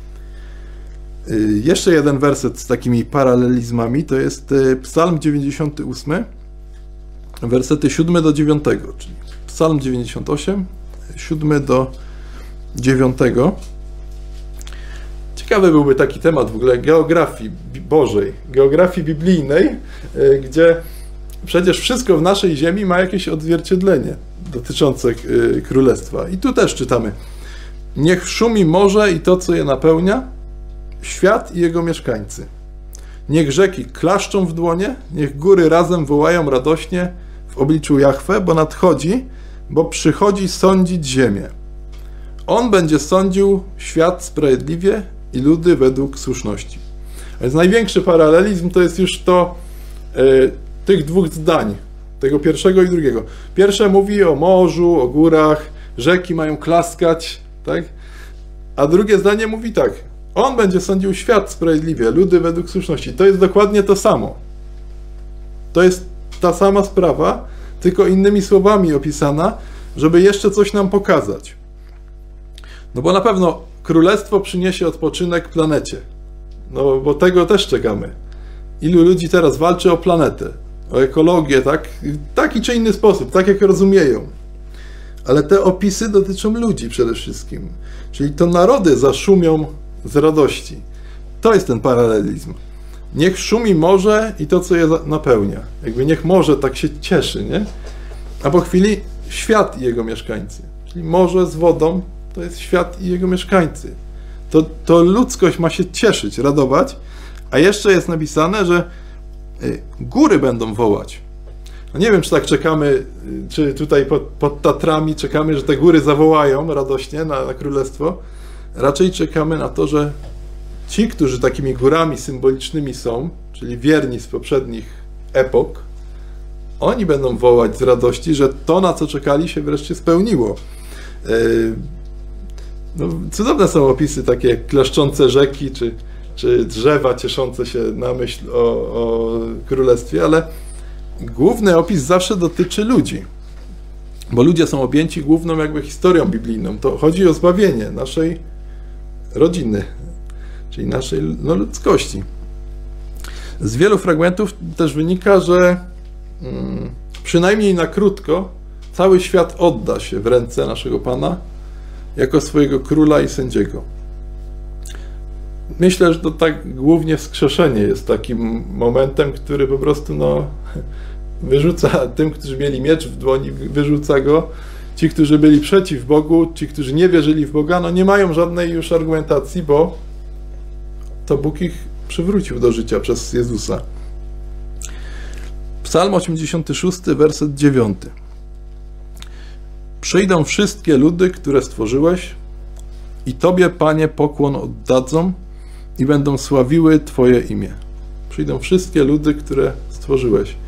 A: Jeszcze jeden werset z takimi paralelizmami to jest Psalm dziewięćdziesiąty ósmy, wersety siódmy do dziewiątego, czyli Psalm dziewięćdziesiąty ósmy, siódmy do dziewiątego. Ciekawy byłby taki temat w ogóle geografii Bożej, geografii biblijnej, gdzie przecież wszystko w naszej ziemi ma jakieś odzwierciedlenie dotyczące królestwa. I tu też czytamy: niech szumi morze i to, co je napełnia, świat i jego mieszkańcy. Niech rzeki klaszczą w dłonie, niech góry razem wołają radośnie w obliczu Jahwe, bo nadchodzi, bo przychodzi sądzić ziemię. On będzie sądził świat sprawiedliwie i ludy według słuszności. A więc największy paralelizm to jest już to y, tych dwóch zdań, tego pierwszego i drugiego. Pierwsze mówi o morzu, o górach, rzeki mają klaskać, tak? A drugie zdanie mówi tak: on będzie sądził świat sprawiedliwie, ludy według słuszności. To jest dokładnie to samo. To jest ta sama sprawa, tylko innymi słowami opisana, żeby jeszcze coś nam pokazać. No bo na pewno królestwo przyniesie odpoczynek planecie. No bo tego też czekamy. Ilu ludzi teraz walczy o planetę, o ekologię, tak? W taki czy inny sposób, tak jak rozumieją. Ale te opisy dotyczą ludzi przede wszystkim. Czyli to narody zaszumią z radości. To jest ten paralelizm. Niech szumi morze i to, co je napełnia. Jakby niech morze tak się cieszy, nie? A po chwili świat i jego mieszkańcy. Czyli morze z wodą to jest świat i jego mieszkańcy. To, to ludzkość ma się cieszyć, radować, a jeszcze jest napisane, że góry będą wołać. No nie wiem, czy tak czekamy, czy tutaj pod, pod Tatrami czekamy, że te góry zawołają radośnie na, na królestwo. Raczej czekamy na to, że ci, którzy takimi górami symbolicznymi są, czyli wierni z poprzednich epok, oni będą wołać z radości, że to, na co czekali, się wreszcie spełniło. No, cudowne są opisy takie jak klaszczące rzeki, czy, czy drzewa cieszące się na myśl o, o królestwie, ale główny opis zawsze dotyczy ludzi, bo ludzie są objęci główną jakby historią biblijną. To chodzi o zbawienie naszej rodziny, czyli naszej no, ludzkości. Z wielu fragmentów też wynika, że hmm, przynajmniej na krótko cały świat odda się w ręce naszego Pana jako swojego króla i sędziego. Myślę, że to tak głównie wskrzeszenie jest takim momentem, który po prostu no, wyrzuca tym, którzy mieli miecz w dłoni, wyrzuca go. Ci, którzy byli przeciw Bogu, ci, którzy nie wierzyli w Boga, no nie mają żadnej już argumentacji, bo to Bóg ich przywrócił do życia przez Jezusa. Psalm osiemdziesiąty szósty, werset dziewiąty. Przyjdą wszystkie ludy, które stworzyłeś i Tobie, Panie, pokłon oddadzą, i będą sławiły Twoje imię. Przyjdą wszystkie ludy, które stworzyłeś.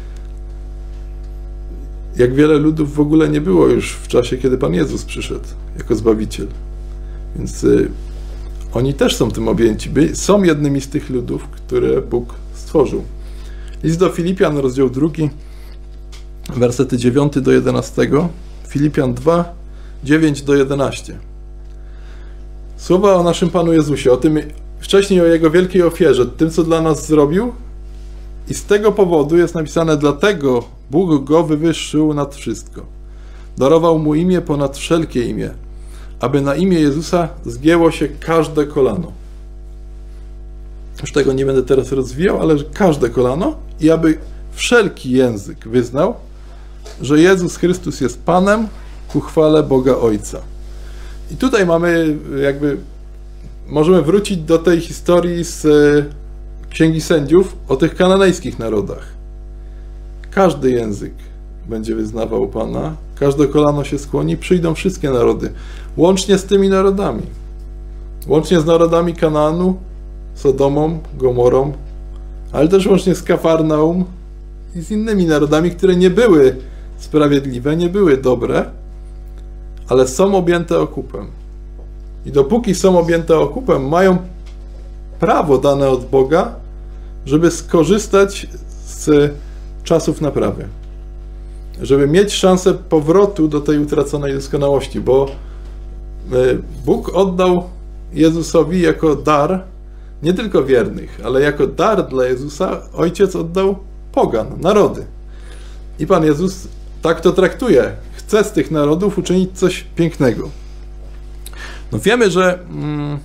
A: Jak wiele ludów w ogóle nie było już w czasie, kiedy Pan Jezus przyszedł jako Zbawiciel. Więc y, oni też są tym objęci. By, są jednymi z tych ludów, które Bóg stworzył. List do Filipian, rozdział drugi, wersety dziewiąty do jedenastego. Filipian dwa, dziewięć do jedenastu. Słowa o naszym Panu Jezusie, o tym wcześniej o Jego wielkiej ofierze, tym, co dla nas zrobił. I z tego powodu jest napisane, dlatego Bóg Go wywyższył nad wszystko. Darował Mu imię ponad wszelkie imię, aby na imię Jezusa zgięło się każde kolano. Już tego nie będę teraz rozwijał, ale każde kolano i aby wszelki język wyznał, że Jezus Chrystus jest Panem ku chwale Boga Ojca. I tutaj mamy jakby, możemy wrócić do tej historii z Księgi Sędziów o tych kananejskich narodach. Każdy język będzie wyznawał Pana, każde kolano się skłoni, przyjdą wszystkie narody, łącznie z tymi narodami. Łącznie z narodami Kanaanu, Sodomą, Gomorą, ale też łącznie z Kafarnaum i z innymi narodami, które nie były sprawiedliwe, nie były dobre, ale są objęte okupem. I dopóki są objęte okupem, mają prawo dane od Boga, żeby skorzystać z czasów naprawy. Żeby mieć szansę powrotu do tej utraconej doskonałości, bo Bóg oddał Jezusowi jako dar nie tylko wiernych, ale jako dar dla Jezusa Ojciec oddał pogan, narody. I Pan Jezus tak to traktuje. Chce z tych narodów uczynić coś pięknego. No wiemy, że mm,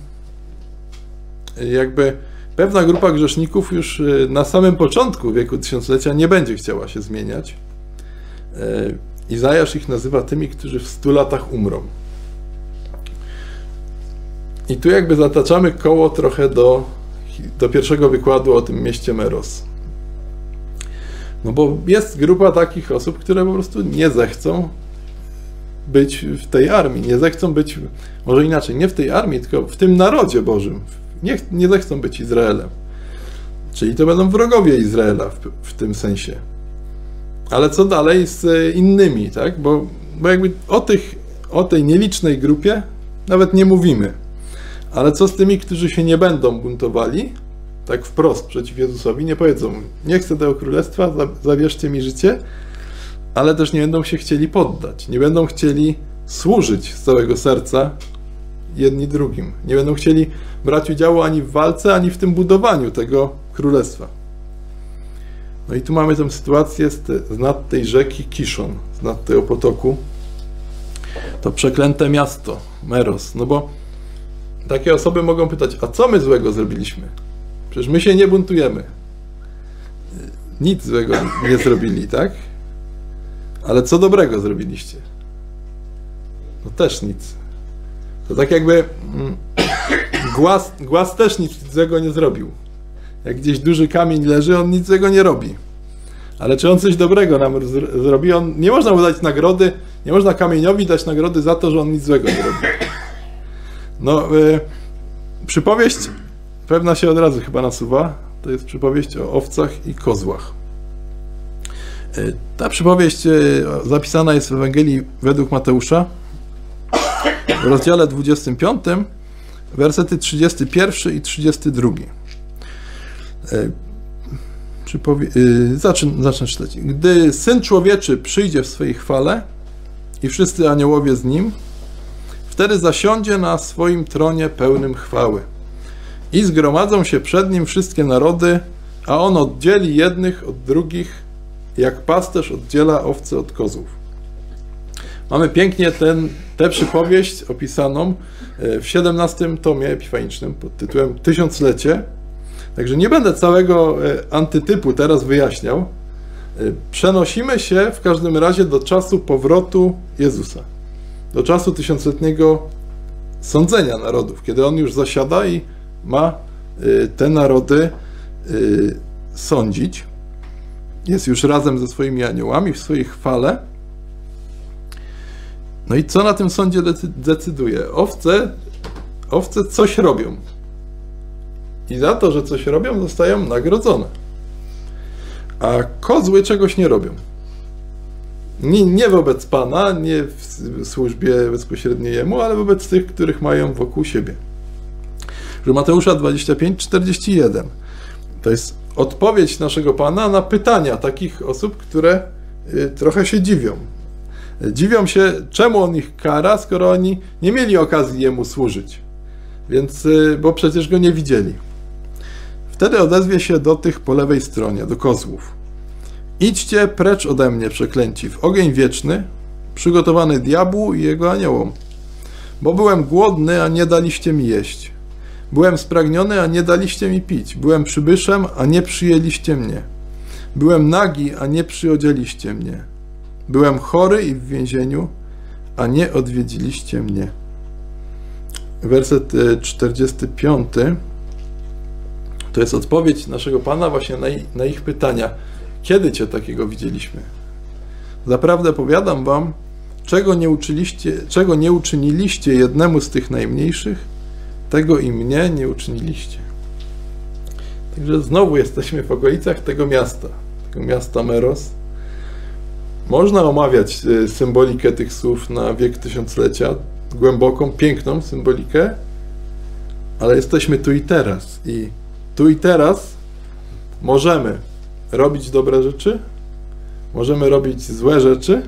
A: jakby pewna grupa grzeszników już na samym początku wieku tysiąclecia nie będzie chciała się zmieniać. Izajasz ich nazywa tymi, którzy w stu latach umrą. I tu jakby zataczamy koło trochę do, do pierwszego wykładu o tym mieście Meros. No bo jest grupa takich osób, które po prostu nie zechcą być w tej armii, nie zechcą być, może inaczej, nie w tej armii, tylko w tym narodzie Bożym. Nie, nie zechcą być Izraelem. Czyli to będą wrogowie Izraela w, w tym sensie. Ale co dalej z innymi, tak? Bo, bo jakby o, tych, o tej nielicznej grupie nawet nie mówimy. Ale co z tymi, którzy się nie będą buntowali, tak wprost przeciw Jezusowi, nie powiedzą, nie chcę tego królestwa, zawierzcie mi życie, ale też nie będą się chcieli poddać, nie będą chcieli służyć z całego serca jedni drugim. Nie będą chcieli brać udziału ani w walce, ani w tym budowaniu tego królestwa. No i tu mamy tę sytuację z, te, z nad tej rzeki Kiszon, z nad tego potoku. To przeklęte miasto, Meros. No bo takie osoby mogą pytać, a co my złego zrobiliśmy? Przecież my się nie buntujemy. Nic złego nie zrobili, tak? Ale co dobrego zrobiliście? No też nic. To tak jakby głaz, głaz też nic złego nie zrobił. Jak gdzieś duży kamień leży, on nic złego nie robi. Ale czy on coś dobrego nam zrobi? On, nie można mu dać nagrody, nie można kamieniowi dać nagrody za to, że on nic złego nie robi. No, y, przypowieść pewna się od razu chyba nasuwa. To jest przypowieść o owcach i kozłach. Y, ta przypowieść y, zapisana jest w Ewangelii według Mateusza, w rozdziale dwudziestym piątym, wersety trzydziesty pierwszy i trzydziesty drugi. Y, przypowie- y, zacznę, zacznę czytać. Gdy Syn Człowieczy przyjdzie w swojej chwale i wszyscy aniołowie z Nim, wtedy zasiądzie na swoim tronie pełnym chwały. I zgromadzą się przed Nim wszystkie narody, a On oddzieli jednych od drugich, jak pasterz oddziela owce od kozłów. Mamy pięknie ten, tę przypowieść opisaną w siedemnastym tomie epifanicznym pod tytułem Tysiąclecie. Także nie będę całego antytypu teraz wyjaśniał. Przenosimy się w każdym razie do czasu powrotu Jezusa. Do czasu tysiącletniego sądzenia narodów, kiedy On już zasiada i ma te narody sądzić. Jest już razem ze swoimi aniołami w swojej chwale. No i co na tym sądzie decyduje? Owce, owce coś robią. i za to, że coś robią, zostają nagrodzone. A kozły czegoś nie robią. Nie, nie wobec Pana, nie w służbie bezpośredniej Jemu, ale wobec tych, których mają wokół siebie. Że Mateusza dwadzieścia pięć, czterdzieści jeden. To jest odpowiedź naszego Pana na pytania takich osób, które y, trochę się dziwią. Dziwią się, czemu On ich kara, skoro oni nie mieli okazji Jemu służyć. Więc, y, bo przecież Go nie widzieli. Wtedy odezwie się do tych po lewej stronie, do kozłów. Idźcie precz ode mnie, przeklęci, w ogień wieczny, przygotowany diabłu i jego aniołom. Bo byłem głodny, a nie daliście mi jeść. Byłem spragniony, a nie daliście mi pić. Byłem przybyszem, a nie przyjęliście mnie. Byłem nagi, a nie przyodzieliście mnie. Byłem chory i w więzieniu, a nie odwiedziliście mnie. Werset czterdziesty piąty. To jest odpowiedź naszego Pana właśnie na, na ich pytania. Kiedy Cię takiego widzieliśmy? Zaprawdę powiadam wam, czego nie uczyliście, czego nie uczyniliście jednemu z tych najmniejszych, tego i mnie nie uczyniliście. Także znowu jesteśmy w okolicach tego miasta, tego miasta Meros. Można omawiać symbolikę tych słów na wiek tysiąclecia, głęboką, piękną symbolikę, ale jesteśmy tu i teraz. I tu i teraz możemy robić dobre rzeczy, możemy robić złe rzeczy,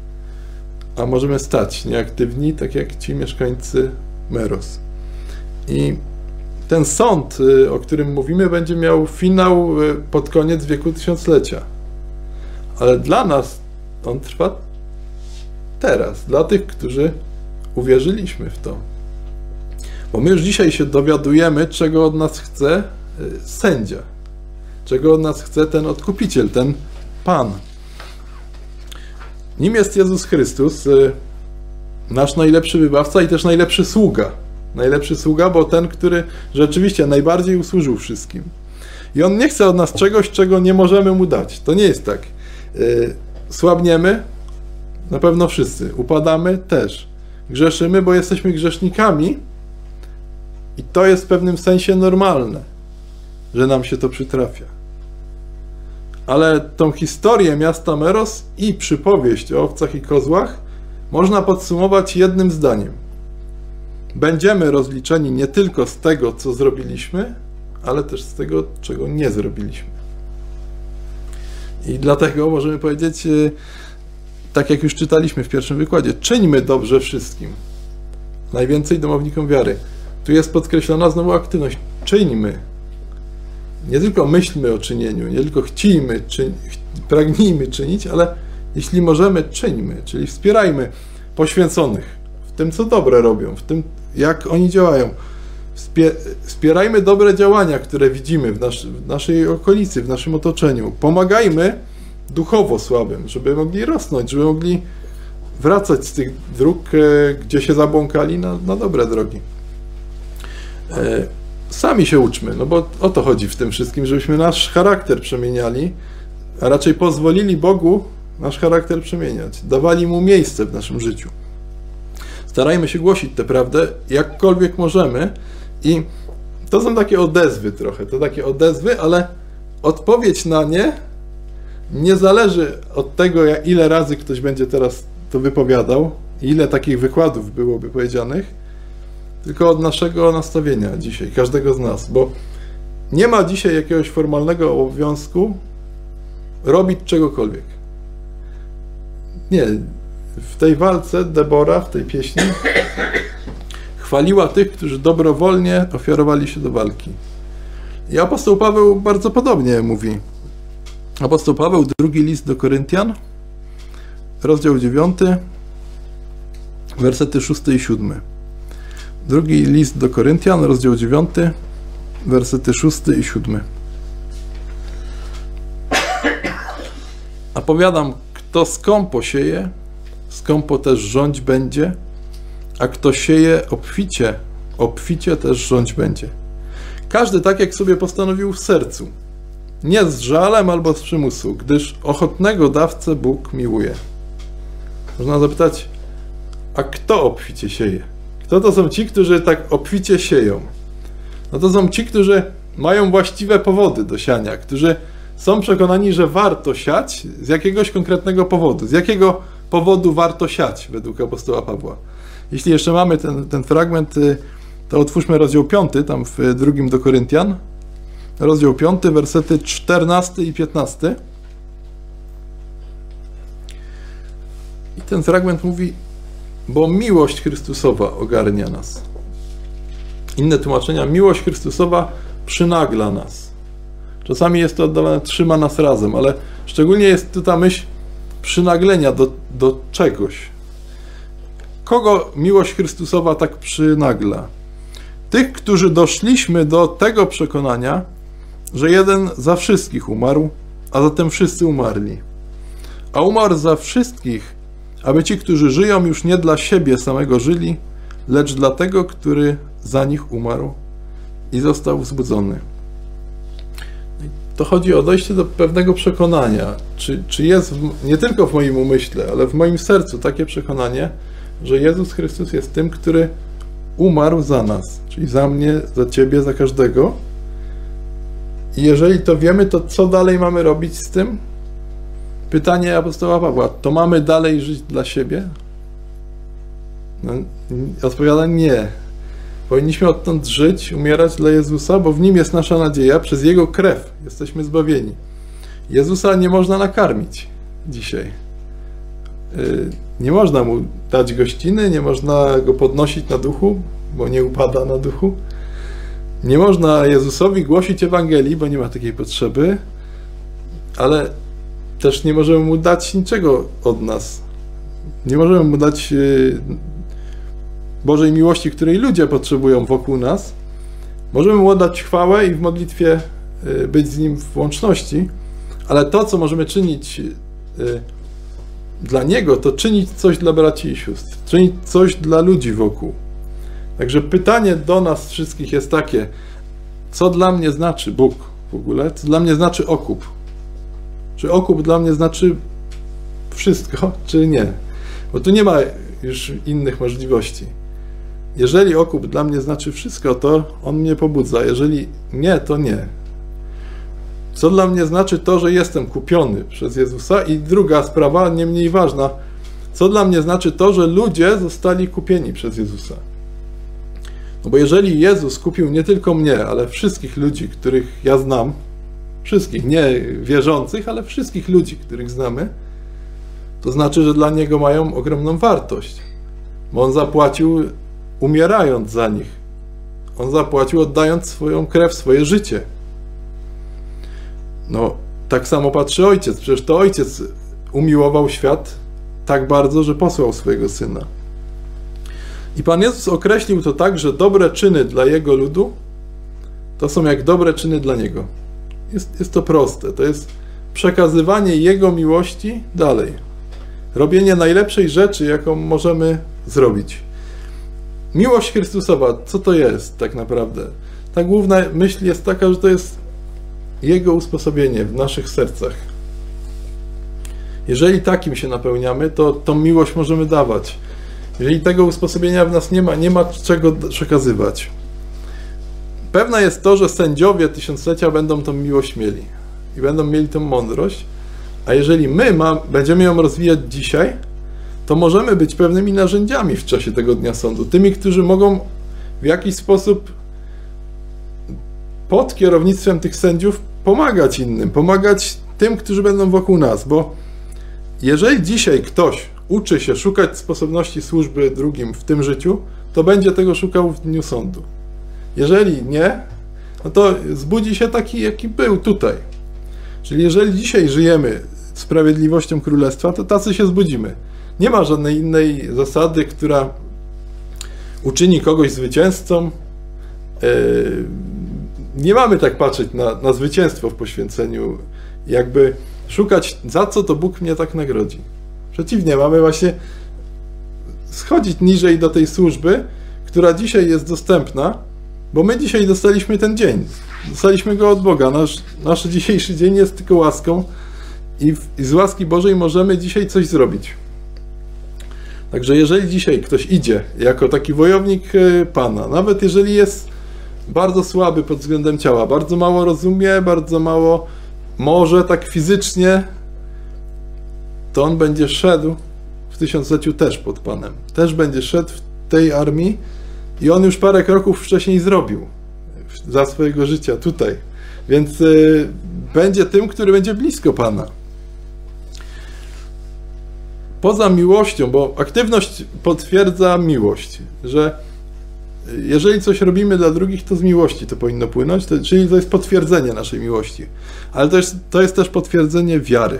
A: a możemy stać nieaktywni, tak jak ci mieszkańcy Meros. I ten sąd, o którym mówimy, będzie miał finał pod koniec wieku tysiąclecia. Ale dla nas on trwa teraz, dla tych, którzy uwierzyliśmy w to. Bo my już dzisiaj się dowiadujemy, czego od nas chce sędzia, czego od nas chce ten odkupiciel, ten Pan. Nim jest Jezus Chrystus, nasz najlepszy wybawca i też najlepszy sługa. Najlepszy sługa, bo ten, który rzeczywiście najbardziej usłużył wszystkim. I On nie chce od nas czegoś, czego nie możemy Mu dać. To nie jest tak. Słabniemy? Na pewno wszyscy. Upadamy? Też. Grzeszymy, bo jesteśmy grzesznikami i to jest w pewnym sensie normalne, że nam się to przytrafia. Ale tą historię miasta Meros i przypowieść o owcach i kozłach można podsumować jednym zdaniem. Będziemy rozliczeni nie tylko z tego, co zrobiliśmy, ale też z tego, czego nie zrobiliśmy. I dlatego możemy powiedzieć, tak jak już czytaliśmy w pierwszym wykładzie, czyńmy dobrze wszystkim. Najwięcej domownikom wiary. Tu jest podkreślona znowu aktywność. Czyńmy. Nie tylko myślmy o czynieniu, nie tylko chcimy, czy, pragnijmy czynić, ale jeśli możemy, czyńmy, czyli wspierajmy poświęconych w tym, co dobre robią, w tym, jak oni działają. Wspierajmy dobre działania, które widzimy w, nasz, w naszej okolicy, w naszym otoczeniu. Pomagajmy duchowo słabym, żeby mogli rosnąć, żeby mogli wracać z tych dróg, gdzie się zabłąkali, na, na dobre drogi. Sami się uczmy, no bo o to chodzi w tym wszystkim, żebyśmy nasz charakter przemieniali, a raczej pozwolili Bogu nasz charakter przemieniać, dawali Mu miejsce w naszym życiu. Starajmy się głosić tę prawdę, jakkolwiek możemy, i to są takie odezwy trochę, to takie odezwy, ale odpowiedź na nie nie zależy od tego, ile razy ktoś będzie teraz to wypowiadał, ile takich wykładów byłoby powiedzianych, tylko od naszego nastawienia dzisiaj, każdego z nas, bo nie ma dzisiaj jakiegoś formalnego obowiązku robić czegokolwiek. Nie, w tej walce Debora, w tej pieśni chwaliła tych, którzy dobrowolnie ofiarowali się do walki. I apostoł Paweł bardzo podobnie mówi. Apostoł Paweł, drugi list do Koryntian, rozdział dziewiąty, wersety szósty i siódmy. Drugi list do Koryntian, rozdział dziewiąty, wersety szósty i siódmy. A powiadam, kto skąpo sieje, skąpo też rządź będzie, a kto sieje obficie, obficie też rządź będzie. Każdy tak, jak sobie postanowił w sercu, nie z żalem albo z przymusu, gdyż ochotnego dawcę Bóg miłuje. Można zapytać, a kto obficie sieje? Kto to są ci, którzy tak obficie sieją? No to są ci, którzy mają właściwe powody do siania, którzy są przekonani, że warto siać z jakiegoś konkretnego powodu. Z jakiego powodu warto siać według apostoła Pawła? Jeśli jeszcze mamy ten, ten fragment, to otwórzmy rozdział piąty, tam w drugim do Koryntian. Rozdział piąty, wersety czternasty i piętnasty. I ten fragment mówi, bo miłość Chrystusowa ogarnia nas. Inne tłumaczenia, miłość Chrystusowa przynagla nas. Czasami jest to oddawane, trzyma nas razem, ale szczególnie jest tu ta myśl przynaglenia do, do czegoś. Kogo miłość Chrystusowa tak przynagla? Tych, którzy doszliśmy do tego przekonania, że jeden za wszystkich umarł, a zatem wszyscy umarli. A umarł za wszystkich, aby ci, którzy żyją, już nie dla siebie samego żyli, lecz dla tego, który za nich umarł i został wzbudzony. To chodzi o dojście do pewnego przekonania, czy, czy jest w, nie tylko w moim umyśle, ale w moim sercu takie przekonanie, że Jezus Chrystus jest tym, który umarł za nas, czyli za mnie, za ciebie, za każdego. I jeżeli to wiemy, to co dalej mamy robić z tym? Pytanie apostoła Pawła, to mamy dalej żyć dla siebie? No, odpowiada nie. Powinniśmy odtąd żyć, umierać dla Jezusa, bo w Nim jest nasza nadzieja, przez Jego krew jesteśmy zbawieni. Jezusa nie można nakarmić dzisiaj. Nie można Mu dać gościny, nie można Go podnosić na duchu, bo nie upada na duchu. Nie można Jezusowi głosić Ewangelii, bo nie ma takiej potrzeby, ale też nie możemy Mu dać niczego od nas. Nie możemy Mu dać Bożej miłości, której ludzie potrzebują wokół nas. Możemy Mu oddać chwałę i w modlitwie być z Nim w łączności, ale to, co możemy czynić dla Niego, to czynić coś dla braci i sióstr, czynić coś dla ludzi wokół. Także pytanie do nas wszystkich jest takie, co dla mnie znaczy Bóg w ogóle, co dla mnie znaczy okup? Czy okup dla mnie znaczy wszystko, czy nie? Bo tu nie ma już innych możliwości. Jeżeli okup dla mnie znaczy wszystko, to On mnie pobudza. Jeżeli nie, to nie. Co dla mnie znaczy to, że jestem kupiony przez Jezusa? I druga sprawa, nie mniej ważna, co dla mnie znaczy to, że ludzie zostali kupieni przez Jezusa? No bo jeżeli Jezus kupił nie tylko mnie, ale wszystkich ludzi, których ja znam, wszystkich, nie wierzących, ale wszystkich ludzi, których znamy, to znaczy, że dla Niego mają ogromną wartość. Bo On zapłacił umierając za nich. On zapłacił oddając swoją krew, swoje życie. No, tak samo patrzy Ojciec. Przecież to Ojciec umiłował świat tak bardzo, że posłał swojego Syna. I Pan Jezus określił to tak, że dobre czyny dla Jego ludu to są jak dobre czyny dla Niego. Jest, jest to proste. To jest przekazywanie Jego miłości dalej. Robienie najlepszej rzeczy, jaką możemy zrobić. Miłość Chrystusowa, co to jest tak naprawdę? Ta główna myśl jest taka, że to jest Jego usposobienie w naszych sercach. Jeżeli takim się napełniamy, to tą miłość możemy dawać. Jeżeli tego usposobienia w nas nie ma, nie ma czego przekazywać. Pewne jest to, że sędziowie tysiąclecia będą tą miłość mieli i będą mieli tą mądrość, a jeżeli my ma, będziemy ją rozwijać dzisiaj, to możemy być pewnymi narzędziami w czasie tego dnia sądu. Tymi, którzy mogą w jakiś sposób pod kierownictwem tych sędziów pomagać innym, pomagać tym, którzy będą wokół nas, bo jeżeli dzisiaj ktoś uczy się szukać sposobności służby drugim w tym życiu, to będzie tego szukał w dniu sądu. Jeżeli nie, no to zbudzi się taki, jaki był tutaj. Czyli jeżeli dzisiaj żyjemy sprawiedliwością Królestwa, to tacy się zbudzimy. Nie ma żadnej innej zasady, która uczyni kogoś zwycięzcą. Nie mamy tak patrzeć na, na zwycięstwo w poświęceniu, jakby szukać, za co to Bóg mnie tak nagrodzi. Przeciwnie, mamy właśnie schodzić niżej do tej służby, która dzisiaj jest dostępna, bo my dzisiaj dostaliśmy ten dzień. Dostaliśmy go od Boga. Nasz, nasz dzisiejszy dzień jest tylko łaską i, w, i z łaski Bożej możemy dzisiaj coś zrobić. Także jeżeli dzisiaj ktoś idzie jako taki wojownik Pana, nawet jeżeli jest bardzo słaby pod względem ciała, bardzo mało rozumie, bardzo mało może tak fizycznie, to on będzie szedł w tysiącleciu też pod Panem. Też będzie szedł w tej armii i on już parę kroków wcześniej zrobił za swojego życia tutaj. Więc y, będzie tym, który będzie blisko Pana. Poza miłością, bo aktywność potwierdza miłość, że jeżeli coś robimy dla drugich, to z miłości to powinno płynąć, to, czyli to jest potwierdzenie naszej miłości. Ale to jest, to jest też potwierdzenie wiary.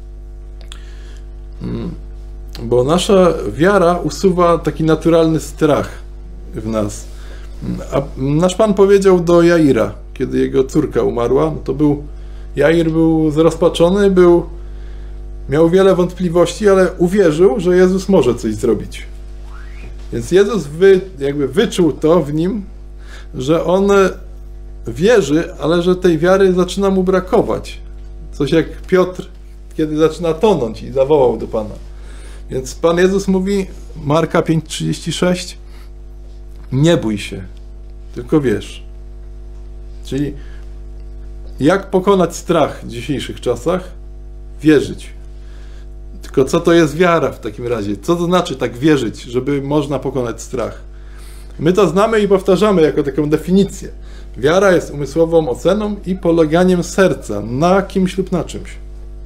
A: Bo nasza wiara usuwa taki naturalny strach w nas. A nasz Pan powiedział do Jaira, kiedy jego córka umarła, no to był, Jair był zrozpaczony, był, miał wiele wątpliwości, ale uwierzył, że Jezus może coś zrobić. Więc Jezus wy, jakby wyczuł to w nim, że on wierzy, ale że tej wiary zaczyna mu brakować. Coś jak Piotr, kiedy zaczyna tonąć i zawołał do Pana. Więc Pan Jezus mówi, Marka pięć trzydzieści sześć, nie bój się, tylko wierz. Czyli jak pokonać strach w dzisiejszych czasach? Wierzyć. Tylko co to jest wiara w takim razie? Co to znaczy tak wierzyć, żeby można pokonać strach? My to znamy i powtarzamy jako taką definicję. Wiara jest umysłową oceną i poleganiem serca na kimś lub na czymś.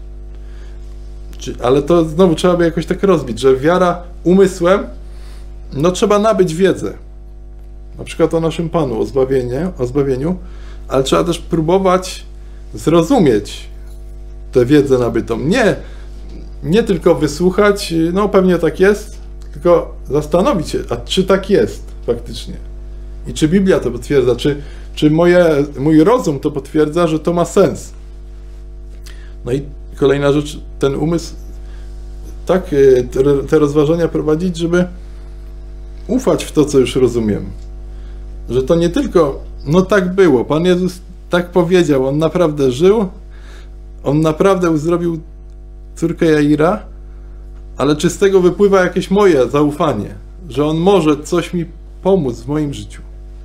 A: Ale to znowu trzeba by jakoś tak rozbić, że wiara umysłem, no trzeba nabyć wiedzę. Na przykład o naszym Panu, o zbawienie, o zbawieniu, ale trzeba też próbować zrozumieć tę wiedzę nabytą. Nie, nie tylko wysłuchać, no pewnie tak jest, tylko zastanowić się, a czy tak jest faktycznie. I czy Biblia to potwierdza, czy, czy moje, mój rozum to potwierdza, że to ma sens. No i kolejna rzecz, ten umysł, tak te, te rozważania prowadzić, żeby ufać w to, co już rozumiem. Że to nie tylko, no tak było, Pan Jezus tak powiedział, On naprawdę żył, On naprawdę uzdrowił córkę Jaira, ale czy z tego wypływa jakieś moje zaufanie, że On może coś mi pomóc w moim życiu.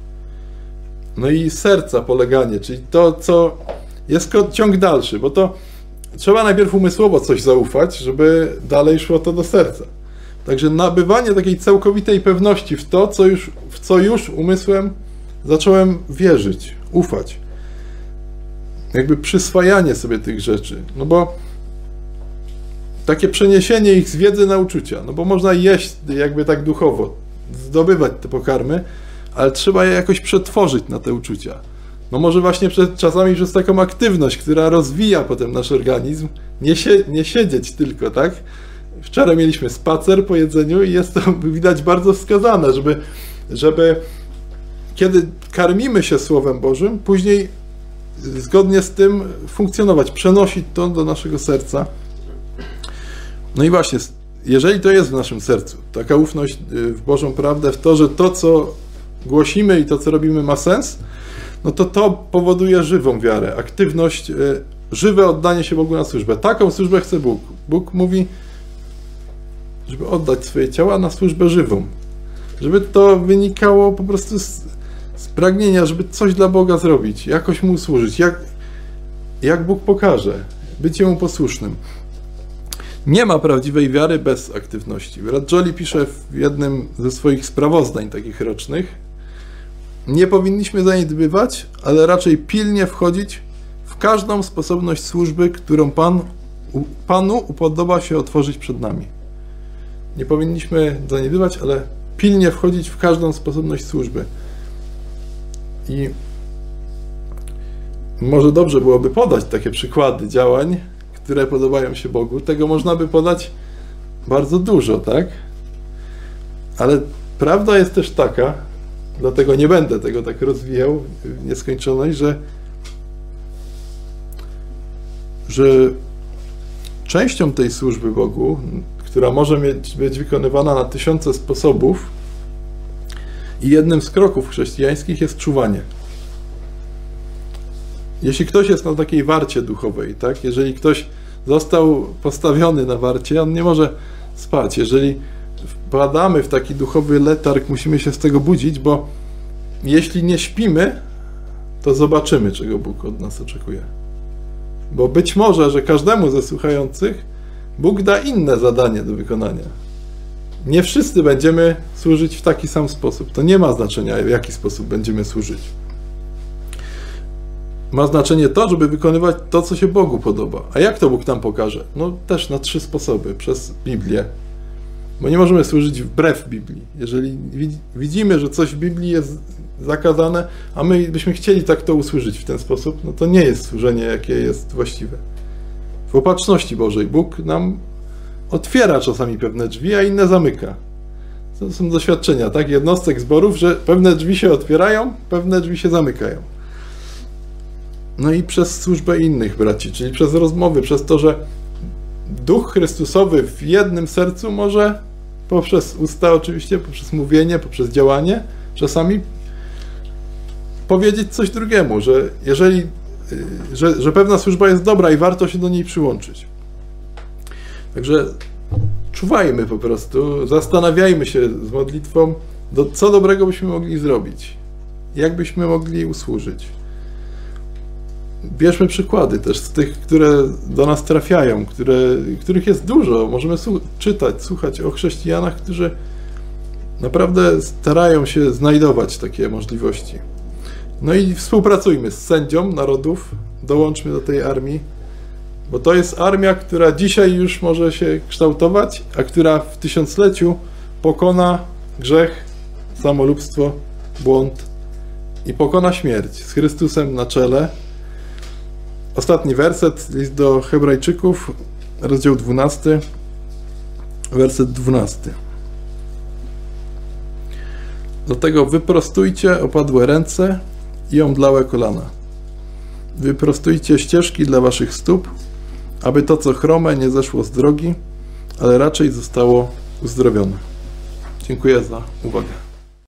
A: No i serca poleganie, czyli to, co jest ciąg dalszy, bo to trzeba najpierw umysłowo coś zaufać, żeby dalej szło to do serca. Także nabywanie takiej całkowitej pewności w to, co już, w co już umysłem zacząłem wierzyć, ufać. Jakby przyswajanie sobie tych rzeczy. No bo takie przeniesienie ich z wiedzy na uczucia. No bo można jeść jakby tak duchowo, zdobywać te pokarmy, ale trzeba je jakoś przetworzyć na te uczucia. No może właśnie przed, czasami przez taką aktywność, która rozwija potem nasz organizm, nie, sie, nie siedzieć tylko, tak? Wczoraj mieliśmy spacer po jedzeniu i jest to widać bardzo wskazane, żeby, żeby kiedy karmimy się Słowem Bożym, później zgodnie z tym funkcjonować, przenosić to do naszego serca. No i właśnie, jeżeli to jest w naszym sercu, taka ufność w Bożą prawdę, w to, że to, co głosimy i to, co robimy, ma sens, no to to powoduje żywą wiarę, aktywność, żywe oddanie się Bogu na służbę. Taką służbę chce Bóg. Bóg mówi, żeby oddać swoje ciała na służbę żywą. Żeby to wynikało po prostu z, z pragnienia, żeby coś dla Boga zrobić, jakoś Mu służyć, jak, jak Bóg pokaże, być Jemu posłusznym. Nie ma prawdziwej wiary bez aktywności. Brat Jolie pisze w jednym ze swoich sprawozdań takich rocznych: nie powinniśmy zaniedbywać, ale raczej pilnie wchodzić w każdą sposobność służby, którą Pan, Panu upodoba się otworzyć przed nami. Nie powinniśmy zaniedbywać, ale pilnie wchodzić w każdą sposobność służby. I może dobrze byłoby podać takie przykłady działań, które podobają się Bogu. Tego można by podać bardzo dużo, tak? Ale prawda jest też taka, dlatego nie będę tego tak rozwijał w nieskończoność, że, że częścią tej służby Bogu, która może mieć, być wykonywana na tysiące sposobów, i jednym z kroków chrześcijańskich jest czuwanie. Jeśli ktoś jest na takiej warcie duchowej, tak? Jeżeli ktoś został postawiony na warcie, on nie może spać. Jeżeli wpadamy w taki duchowy letarg, musimy się z tego budzić, bo jeśli nie śpimy, to zobaczymy, czego Bóg od nas oczekuje. Bo być może, że każdemu ze słuchających Bóg da inne zadanie do wykonania. Nie wszyscy będziemy służyć w taki sam sposób. To nie ma znaczenia, w jaki sposób będziemy służyć. Ma znaczenie to, żeby wykonywać to, co się Bogu podoba. A jak to Bóg nam pokaże? No też na trzy sposoby. Przez Biblię. Bo nie możemy służyć wbrew Biblii. Jeżeli widzimy, że coś w Biblii jest zakazane, a my byśmy chcieli tak to usłyszeć w ten sposób, no to nie jest służenie, jakie jest właściwe. W opatrzności Bożej Bóg nam otwiera czasami pewne drzwi, a inne zamyka. To są doświadczenia, tak? Jednostek zborów, że pewne drzwi się otwierają, pewne drzwi się zamykają. No i przez służbę innych braci, czyli przez rozmowy, przez to, że Duch Chrystusowy w jednym sercu może poprzez usta oczywiście, poprzez mówienie, poprzez działanie, czasami powiedzieć coś drugiemu, że jeżeli, że, że pewna służba jest dobra i warto się do niej przyłączyć. Także czuwajmy po prostu, zastanawiajmy się z modlitwą, do, co dobrego byśmy mogli zrobić, jak byśmy mogli usłużyć. Bierzmy przykłady też z tych, które do nas trafiają, które, których jest dużo. Możemy słu- czytać, słuchać o chrześcijanach, którzy naprawdę starają się znajdować takie możliwości. No i współpracujmy z sędzią narodów, dołączmy do tej armii, bo to jest armia, która dzisiaj już może się kształtować, a która w tysiącleciu pokona grzech, samolubstwo, błąd i pokona śmierć z Chrystusem na czele. Ostatni werset, list do Hebrajczyków, rozdział dwunasty, werset dwunasty. Dlatego wyprostujcie opadłe ręce i omdlałe kolana. Wyprostujcie ścieżki dla waszych stóp, aby to, co chrome, nie zeszło z drogi, ale raczej zostało uzdrowione. Dziękuję za uwagę.